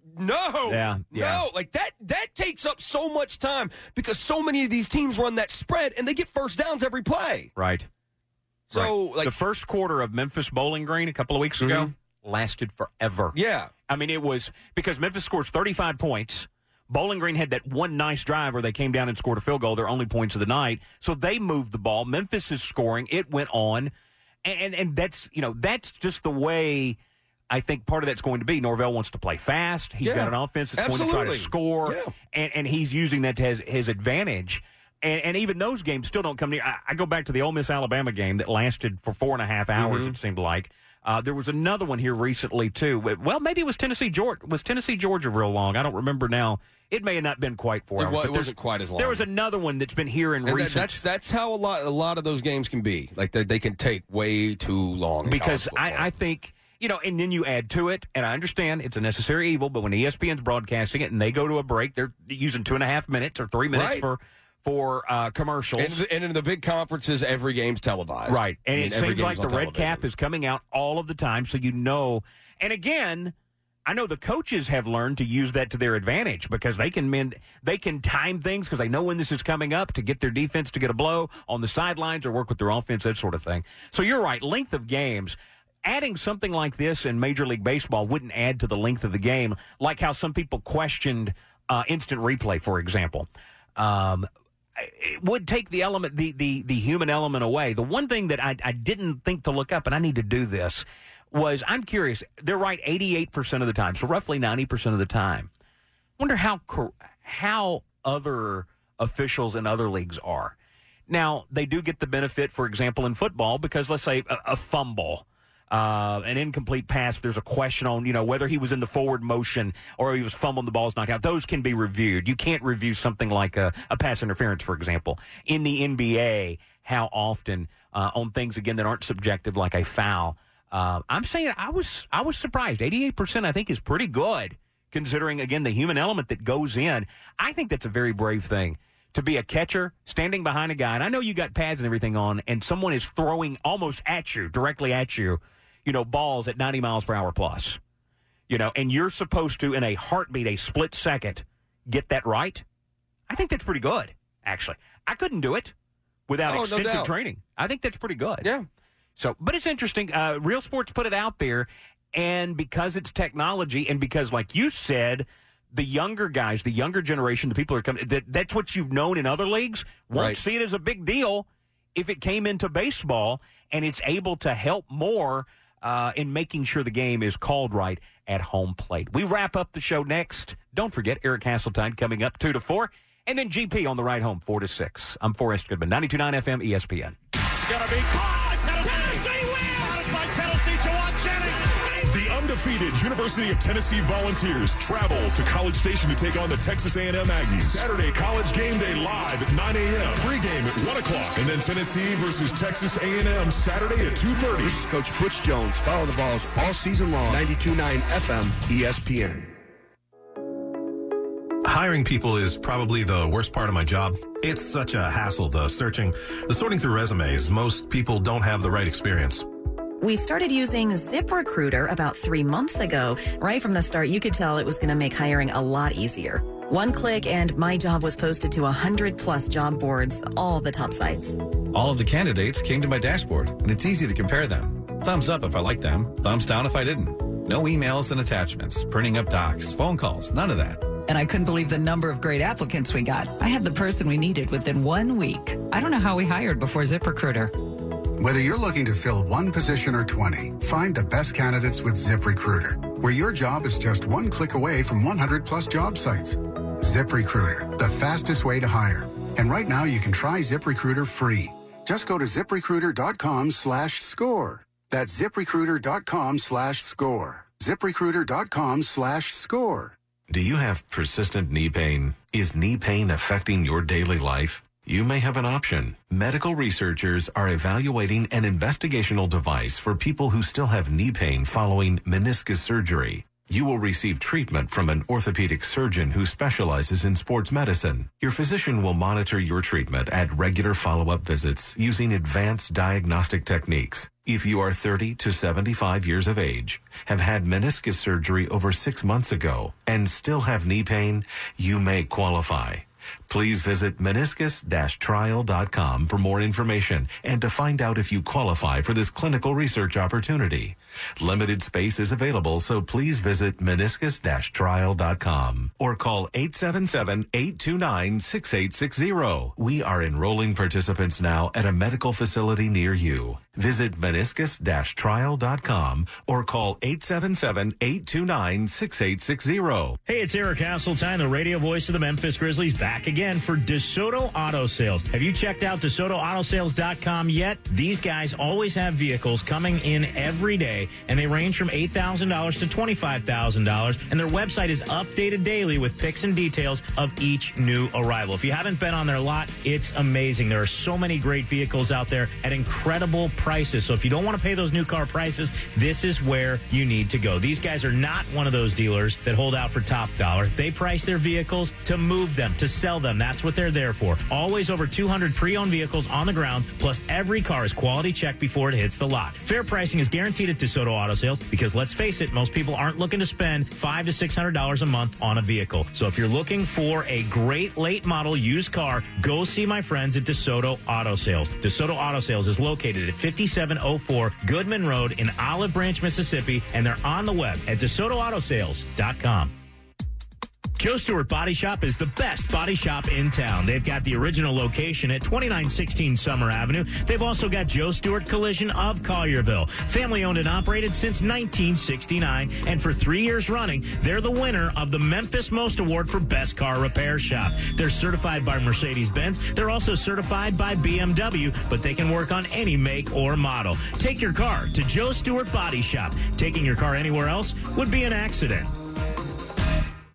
no, Yeah, yeah. no, like that that takes up so much time because so many of these teams run that spread and they get first downs every play. Right. So, Right. like- the first quarter of Memphis Bowling Green a couple of weeks ago lasted forever. Yeah. I mean, it was because Memphis scores thirty-five points. Bowling Green had that one nice drive where they came down and scored a field goal, their only points of the night. So they moved the ball. Memphis is scoring. It went on. And, and, and that's, you know, that's just the way I think part of that's going to be. Norvell wants to play fast. He's Yeah. got an offense that's going to try to Absolutely. score. Yeah. And, and he's using that to his, his advantage. And, and even those games still don't come near. I, I go back to the Ole Miss Alabama game that lasted for four and a half hours, Mhm. it seemed like. Uh, there was another one here recently, too. Well, maybe it was Tennessee, Georgia. Was Tennessee, Georgia real long? I don't remember now. It may have not been quite four It hours. wa- but it there's- wasn't quite as long. There was another one that's been here in And that, recent. that's that's how a lot a lot of those games can be. Like they, they can take way too long. in because college football. I, I think, you know, and then you add to it, and I understand it's a necessary evil, but when E S P N's broadcasting it and they go to a break, they're using two and a half minutes or three minutes Right. for for uh, commercials. and, the- and in the big conferences, every game's televised. Right. And I mean, it every seems like game's the on red cap television. is coming out all of the time, so you know. And again, I know the coaches have learned to use that to their advantage because they can mend, they can time things because they know when this is coming up to get their defense to get a blow on the sidelines or work with their offense, that sort of thing. So you're right. Length of games. Adding something like this in Major League Baseball wouldn't add to the length of the game, like how some people questioned uh, instant replay, for example. Um, it would take the element, the, the, the human element away. The one thing that I, I didn't think to look up, and I need to do this, was I'm curious. They're right eighty-eight percent of the time, so roughly ninety percent of the time. Wonder how cor- how other officials in other leagues are. Now, they do get the benefit, for example, in football, because let's say a, a fumble. Uh, an incomplete pass, there's a question on, you know, whether he was in the forward motion or he was fumbling, the ball's knocked out. Those can be reviewed. You can't review something like a, a pass interference, for example. In the N B A, how often uh, on things, again, that aren't subjective, like a foul. Uh, I'm saying I was I was surprised. eighty-eight percent, I think, is pretty good, considering, again, the human element that goes in. I think that's a very brave thing to be a catcher, standing behind a guy, and I know you got pads and everything on, and someone is throwing almost at you, directly at you, you know, balls at ninety miles per hour plus, you know, and you're supposed to, in a heartbeat, a split second, get that right. I think that's pretty good, actually. I couldn't do it without Oh, no extensive doubt. training. I think that's pretty good. Yeah. So, but it's interesting. Uh, Real Sports put it out there, and because it's technology, and because, like you said, the younger guys, the younger generation, the people who are coming, that, that's what you've known in other leagues, won't Right. see it as a big deal if it came into baseball, and it's able to help more uh, in making sure the game is called right at home plate. We wrap up the show next. Don't forget, Eric Hasseltine coming up two to four, and then G P on the ride home, four to six. I'm Forrest Goodman, ninety-two point nine F M, E S P N. Going to be caught by Tennessee. Tennessee wins! Caught by Tennessee, Jawan Jennings. The undefeated University of Tennessee Volunteers travel to College Station to take on the Texas A and M Aggies. Saturday, College Game Day live at nine a.m. Pregame at one o'clock. And then Tennessee versus Texas A and M Saturday at two thirty. This is Coach Butch Jones. Follow the Vols all season long. ninety-two point nine F M, E S P N. Hiring people is probably the worst part of my job. It's such a hassle, the searching, the sorting through resumes. Most people don't have the right experience. We started using ZipRecruiter about three months ago. Right from the start, you could tell it was going to make hiring a lot easier. One click and my job was posted to one hundred plus job boards, all the top sites. All of the candidates came to my dashboard, and it's easy to compare them. Thumbs up if I liked them, thumbs down if I didn't. No emails and attachments, printing up docs, phone calls, none of that. And I couldn't believe the number of great applicants we got. I had the person we needed within one week. I don't know how we hired before ZipRecruiter. Whether you're looking to fill one position or twenty, find the best candidates with ZipRecruiter, where your job is just one click away from one hundred plus job sites. ZipRecruiter, the fastest way to hire. And right now you can try ZipRecruiter free. Just go to ZipRecruiter.com slash score. That's ZipRecruiter.com slash score. ZipRecruiter.com slash score. Do you have persistent knee pain? Is knee pain affecting your daily life? You may have an option. Medical researchers are evaluating an investigational device for people who still have knee pain following meniscus surgery. You will receive treatment from an orthopedic surgeon who specializes in sports medicine. Your physician will monitor your treatment at regular follow-up visits using advanced diagnostic techniques. If you are thirty to seventy-five years of age, have had meniscus surgery over six months ago, and still have knee pain, you may qualify. Please visit meniscus dash trial dot com for more information and to find out if you qualify for this clinical research opportunity. Limited space is available, so please visit meniscus dash trial dot com or call eight seven seven, eight two nine, six eight six zero. We are enrolling participants now at a medical facility near you. Visit meniscus dash trial dot com or call eight seven seven, eight two nine, six eight six zero. Hey, it's Eric Hasseltine, the radio voice of the Memphis Grizzlies, back again for DeSoto Auto Sales. Have you checked out DeSoto Auto Sales dot com yet? These guys always have vehicles coming in every day, and they range from eight thousand dollars to twenty-five thousand dollars, and their website is updated daily with pics and details of each new arrival. If you haven't been on their lot, it's amazing. There are so many great vehicles out there at incredible prices. So if you don't want to pay those new car prices, this is where you need to go. These guys are not one of those dealers that hold out for top dollar. They price their vehicles to move them, to sell them. That's what they're there for. Always over two hundred pre-owned vehicles on the ground, plus every car is quality checked before it hits the lot. Fair pricing is guaranteed at DeSoto Auto Sales because, let's face it, most people aren't looking to spend five hundred to six hundred dollars a month on a vehicle. So if you're looking for a great late model used car, go see my friends at DeSoto Auto Sales. DeSoto Auto Sales is located at fifty-seven oh four Goodman Road in Olive Branch, Mississippi, and they're on the web at DeSoto Auto Sales dot com. Joe Stewart Body Shop is the best body shop in town. They've got the original location at twenty-nine sixteen Summer Avenue. They've also got Joe Stewart Collision of Collierville. Family owned and operated since nineteen sixty-nine. And for three years running, they're the winner of the Memphis Most Award for Best Car Repair Shop. They're certified by Mercedes-Benz. They're also certified by B M W, but they can work on any make or model. Take your car to Joe Stewart Body Shop. Taking your car anywhere else would be an accident.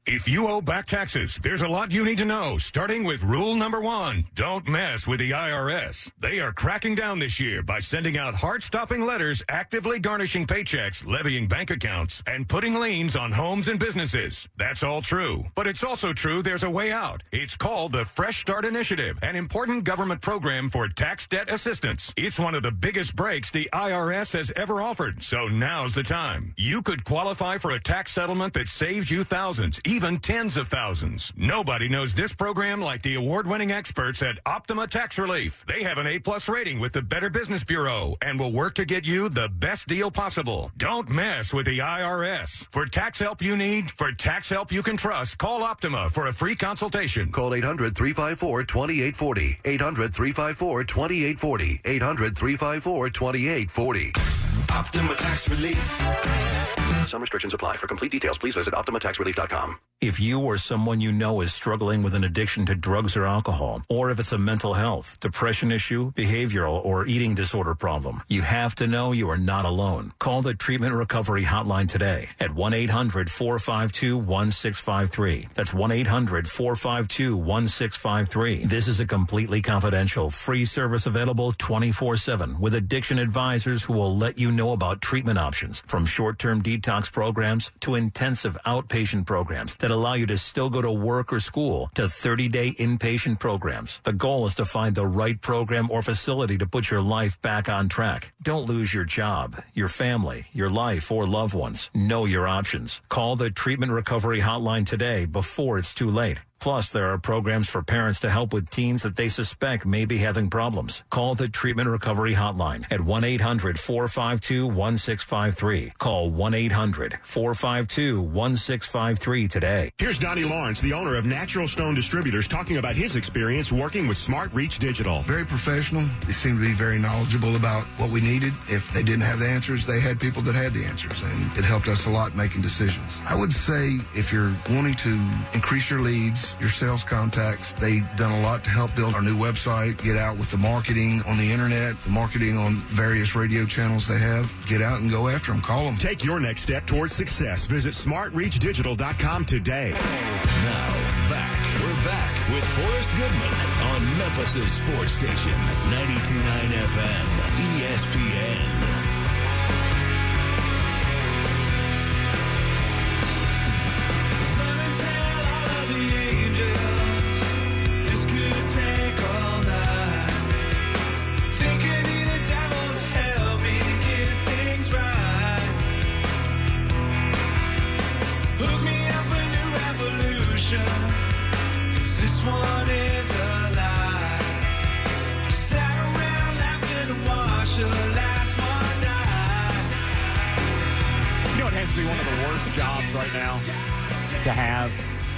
If you owe back taxes, there's a lot you need to know, starting with rule number one. Don't mess with the I R S. They are cracking down this year by sending out heart-stopping letters actively garnishing paychecks, levying bank accounts, and putting liens on homes and businesses. That's all true. But it's also true there's a way out. It's called the Fresh Start Initiative, an important government program for tax debt assistance. It's one of the biggest breaks the I R S has ever offered, so now's the time. You could qualify for a tax settlement that saves you thousands, even tens of thousands. Nobody knows this program like the award-winning experts at Optima Tax Relief. They have an A-plus rating with the Better Business Bureau and will work to get you the best deal possible. Don't mess with the I R S. For tax help you need, for tax help you can trust, call Optima for a free consultation. Call eight hundred, three five four, two eight four zero. eight hundred, three five four, two eight four zero. eight hundred, three five four, two eight four zero. Optima Tax Relief. Some restrictions apply. For complete details, please visit optima tax relief dot com. If you or someone you know is struggling with an addiction to drugs or alcohol, or if it's a mental health, depression issue, behavioral, or eating disorder problem, you have to know you are not alone. Call the Treatment Recovery Hotline today at one eight hundred, four five two, one six five three. That's one eight hundred, four five two, one six five three. This is a completely confidential, free service available twenty-four seven with addiction advisors who will let you know about treatment options, from short-term detox programs to intensive outpatient programs that allow you to still go to work or school, to thirty-day inpatient programs. The goal is to find the right program or facility to put your life back on track. Don't lose your job, your family, your life, or loved ones. Know your options. Call the Treatment Recovery Hotline today before it's too late. Plus, there are programs for parents to help with teens that they suspect may be having problems. Call the Treatment Recovery Hotline at one eight hundred, four five two, one six five three. Call one eight hundred, four five two, one six five three today. Here's Donnie Lawrence, the owner of Natural Stone Distributors, talking about his experience working with Smart Reach Digital. Very professional. They seemed to be very knowledgeable about what we needed. If they didn't have the answers, they had people that had the answers, and it helped us a lot making decisions. I would say if you're wanting to increase your leads, your sales contacts, they've done a lot to help build our new website, get out with the marketing on the internet, the marketing on various radio channels they have. Get out and go after them. Call them. Take your next step towards success. Visit smart reach digital dot com today. Now, back. We're back with Forrest Goodman on Memphis' sports station, ninety-two point nine F M, E S P N. Be one of the worst jobs right now to have.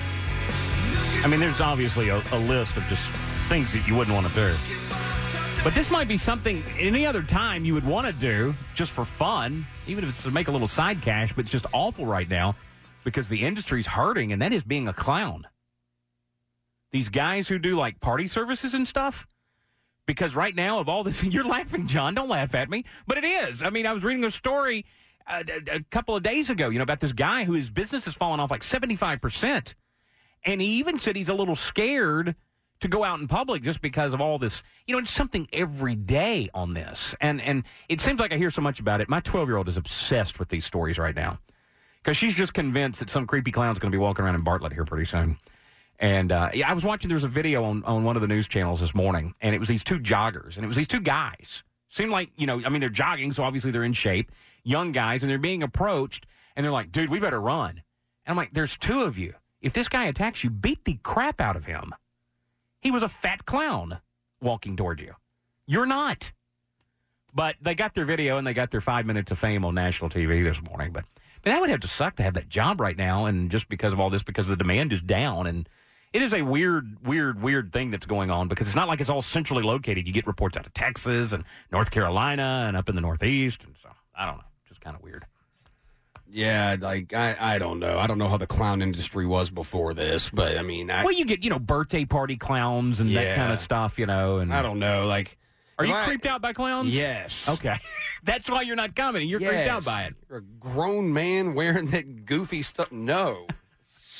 I mean, there's obviously a, a list of just things that you wouldn't want to do. But this might be something any other time you would want to do just for fun, even if it's to make a little side cash, but it's just awful right now because the industry's hurting, and that is being a clown. These guys who do, like, party services and stuff, because right now of all this, you're laughing, John, don't laugh at me, but it is. I mean, I was reading a story A, a couple of days ago, you know, about this guy who his business has fallen off like seventy-five percent. And he even said he's a little scared to go out in public just because of all this. You know, it's something every day on this. And and it seems like I hear so much about it. My twelve-year-old is obsessed with these stories right now because she's just convinced that some creepy clown's going to be walking around in Bartlett here pretty soon. And uh, yeah, I was watching, there was a video on, on one of the news channels this morning, and it was these two joggers, and it was these two guys. Seemed like, you know, I mean, they're jogging, so obviously they're in shape. Young guys, and they're being approached, and they're like, dude, we better run. And I'm like, there's two of you. If this guy attacks you, beat the crap out of him. He was a fat clown walking toward you. You're not. But they got their video, and they got their five minutes of fame on national T V this morning. But, but that would have to suck to have that job right now, and just because of all this, because the demand is down, and it is a weird, weird, weird thing that's going on because it's not like it's all centrally located. You get reports out of Texas and North Carolina and up in the Northeast, and so I don't know. Just kind of weird. Yeah, like, I, I don't know. I don't know how the clown industry was before this, but, I mean... I, well, you get, you know, birthday party clowns and yeah. that kind of stuff, you know. And I don't know, like... Are you I, creeped out by clowns? Yes. Okay. That's why you're not coming. You're yes. creeped out by it. You're a grown man wearing that goofy stuff. No.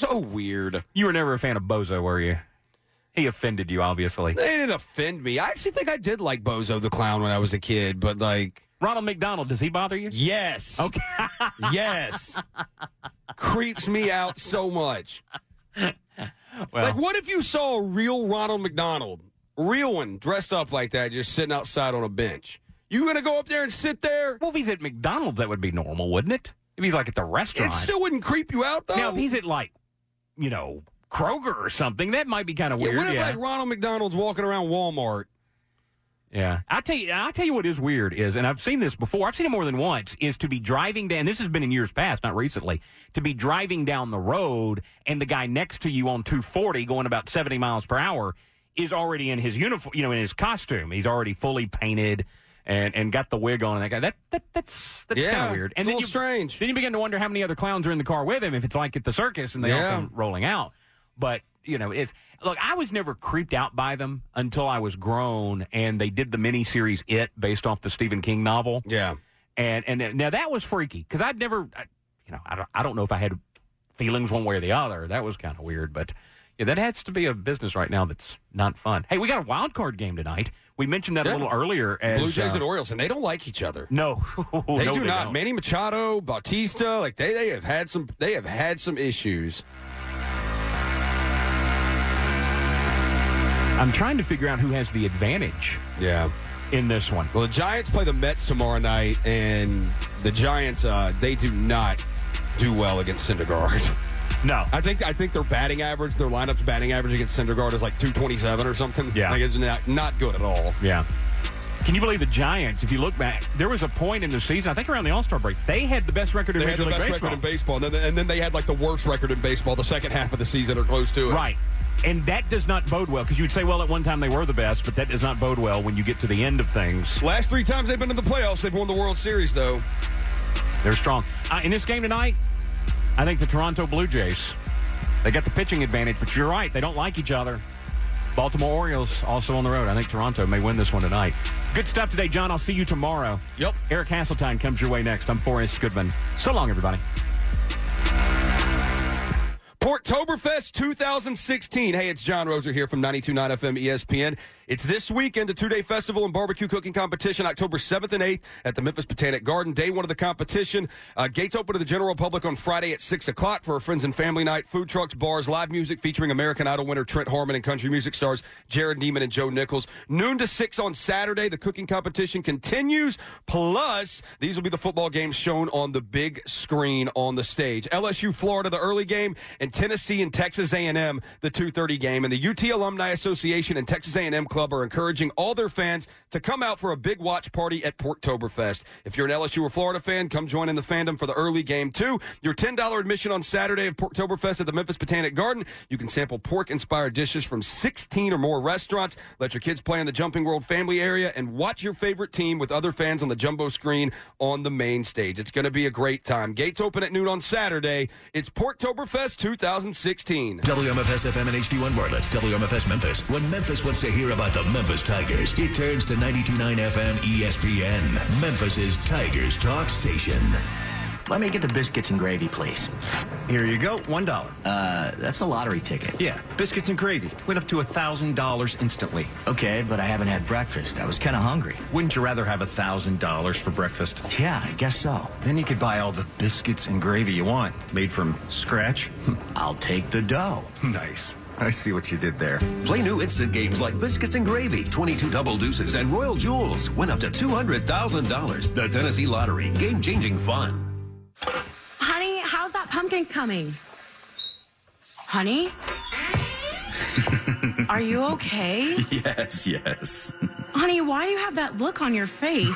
So weird. You were never a fan of Bozo, were you? He offended you, obviously. They didn't offend me. I actually think I did like Bozo the Clown when I was a kid, but like... Ronald McDonald, does he bother you? Yes. Okay. Yes. Creeps me out so much. Well, like, what if you saw a real Ronald McDonald, real one, dressed up like that, just sitting outside on a bench? You going to go up there and sit there? Well, if he's at McDonald's, that would be normal, wouldn't it? If he's like at the restaurant. It still wouldn't creep you out, though. Now, if he's at, like, you know, Kroger or something, that might be kind of yeah, weird. What if, yeah. like, Ronald McDonald's walking around Walmart? Yeah. I tell you, I tell you what is weird is, and I've seen this before, I've seen it more than once, is to be driving down, this has been in years past, not recently, to be driving down the road and the guy next to you on two forty going about seventy miles per hour is already in his uniform, you know, in his costume. He's already fully painted and, and got the wig on. And that guy, that, that that's that's yeah, kind of weird. And it's then a little you, strange. Then you begin to wonder how many other clowns are in the car with him if it's like at the circus and they Yeah. all come rolling out. But, you know, it's look, I was never creeped out by them until I was grown and they did the miniseries It based off the Stephen King novel. Yeah. And and now that was freaky because I'd never, I, you know, I don't, I don't know if I had feelings one way or the other. That was kind of weird. But yeah, that has to be a business right now that's not fun. Hey, we got a wild card game tonight. We mentioned that Yeah. a little earlier. As, Blue Jays uh, and Orioles, and they don't like each other. No, they no, do they not. don't. Manny Machado, Bautista, like they, they have had some they have had some issues. I'm trying to figure out who has the advantage. Yeah. In this one. Well, the Giants play the Mets tomorrow night, and the Giants uh, they do not do well against Syndergaard. No, I think I think their batting average, their lineup's batting average against Syndergaard is like two twenty-seven or something. Yeah, like it's not not good at all. Yeah. Can you believe the Giants? If you look back, there was a point in the season, I think around the All-Star break, they had the best record in They had Major the League best Baseball. record in baseball, and then, and then they had like the worst record in baseball the second half of the season or close to it. Right. And that does not bode well, because you'd say, well, at one time they were the best, but that does not bode well when you get to the end of things. Last three times they've been in the playoffs, they've won the World Series, though. They're strong. Uh, in this game tonight, I think the Toronto Blue Jays, they got the pitching advantage, but you're right, they don't like each other. Baltimore Orioles also on the road. I think Toronto may win this one tonight. Good stuff today, John. I'll see you tomorrow. Yep. Eric Hasseltine comes your way next. I'm Forrest Goodman. So long, everybody. Porktoberfest two thousand sixteen. Hey, it's John Roser here from ninety-two point nine F M E S P N. It's this weekend, a two-day festival and barbecue cooking competition, October seventh and eighth at the Memphis Botanic Garden. Day one of the competition. Uh, gates open to the general public on Friday at six o'clock for a friends and family night. Food trucks, bars, live music featuring American Idol winner Trent Harmon and country music stars Jared Neiman and Joe Nichols. Noon to six on Saturday. The cooking competition continues. Plus, these will be the football games shown on the big screen on the stage. L S U, Florida, the early game, and Tennessee and Texas A and M, the two thirty game. And the U T Alumni Association and Texas A and M Club are encouraging all their fans to come out for a big watch party at Porktoberfest. If you're an L S U or Florida fan, come join in the fandom for the early game, too. Your ten dollars admission on Saturday of Porktoberfest at the Memphis Botanic Garden. You can sample pork-inspired dishes from sixteen or more restaurants. Let your kids play in the Jumping World family area and watch your favorite team with other fans on the jumbo screen on the main stage. It's going to be a great time. Gates open at noon on Saturday. It's Porktoberfest two thousand sixteen. W M F S F M and H D one Bartlett. W M F S Memphis. When Memphis wants to hear about the Memphis Tigers, it turns to ninety-two point nine F M E S P N, Memphis's Tigers talk station. Let me get the biscuits and gravy, please. Here you go, one dollar. Uh, that's a lottery ticket. Yeah, biscuits and gravy. Went up to a thousand dollars instantly. Okay, but I haven't had breakfast. I was kind of hungry. Wouldn't you rather have a thousand dollars for breakfast? Yeah, I guess so. Then you could buy all the biscuits and gravy you want, made from scratch. I'll take the dough. Nice. I see what you did there. Play new instant games like Biscuits and Gravy, twenty-two Double Deuces, and Royal Jewels. Win up to two hundred thousand dollars. The Tennessee Lottery. Game-changing fun. Honey, how's that pumpkin coming? Honey? Are you okay? Yes, yes. Honey, why do you have that look on your face?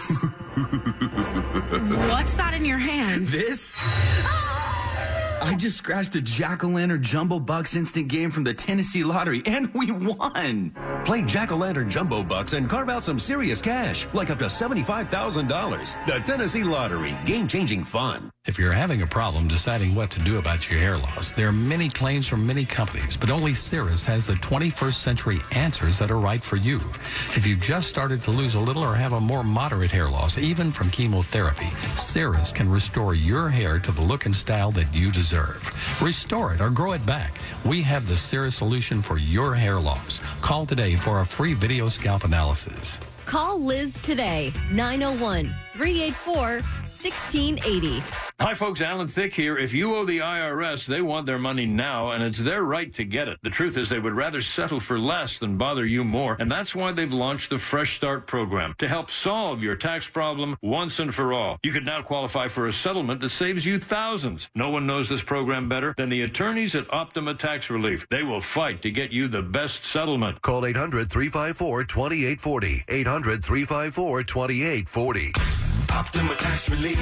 What's that in your hand? This? I just scratched a Jack-O-Lantern Jumbo Bucks instant game from the Tennessee Lottery, and we won! Play Jack-O-Lantern Jumbo Bucks and carve out some serious cash, like up to seventy-five thousand dollars. The Tennessee Lottery. Game-changing fun. If you're having a problem deciding what to do about your hair loss, there are many claims from many companies, but only Cirrus has the twenty-first century answers that are right for you. If you've just started to lose a little or have a more moderate hair loss, even from chemotherapy, Cirrus can restore your hair to the look and style that you deserve. Restore it or grow it back. We have the Cirrus solution for your hair loss. Call today for a free video scalp analysis. Call Liz today, nine oh one, three eight four, one six eight oh. Hi, folks. Alan Thicke here. If you owe the I R S, they want their money now, and it's their right to get it. The truth is they would rather settle for less than bother you more, and that's why they've launched the Fresh Start program to help solve your tax problem once and for all. You could now qualify for a settlement that saves you thousands. No one knows this program better than the attorneys at Optima Tax Relief. They will fight to get you the best settlement. Call eight hundred, three five four, two eight four zero. eight hundred, three five four, two eight four zero. Optima Tax Relief.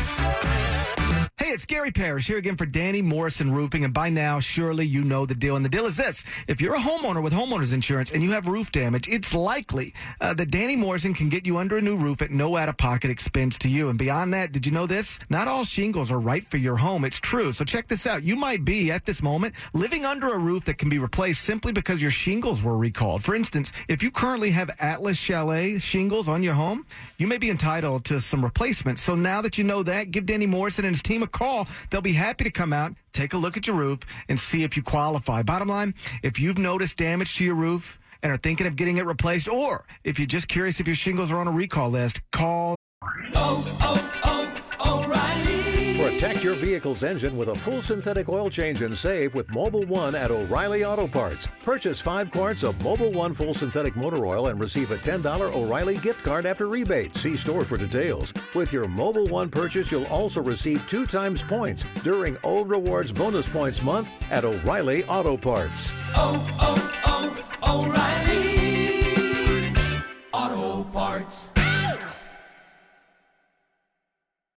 Hey, it's Gary Parrish here again for Danny Morrison Roofing, and by now, surely you know the deal. And the deal is this. If you're a homeowner with homeowner's insurance and you have roof damage, it's likely uh, that Danny Morrison can get you under a new roof at no out-of-pocket expense to you. And beyond that, did you know this? Not all shingles are right for your home. It's true. So check this out. You might be, at this moment, living under a roof that can be replaced simply because your shingles were recalled. For instance, if you currently have Atlas Chalet shingles on your home, you may be entitled to some replacements. So now that you know that, give Danny Morrison and his team a call. They'll be happy to come out, take a look at your roof, and see if you qualify. Bottom line, if you've noticed damage to your roof and are thinking of getting it replaced, or if you're just curious if your shingles are on a recall list, call. Oh, oh, oh, O'Reilly. Protect your vehicle's engine with a full synthetic oil change and save with Mobil One at O'Reilly Auto Parts. Purchase five quarts of Mobil One full synthetic motor oil and receive a ten dollars O'Reilly gift card after rebate. See store for details. With your Mobil One purchase, you'll also receive two times points during O Rewards Bonus Points Month at O'Reilly Auto Parts. Oh, oh, oh, O'Reilly Auto Parts.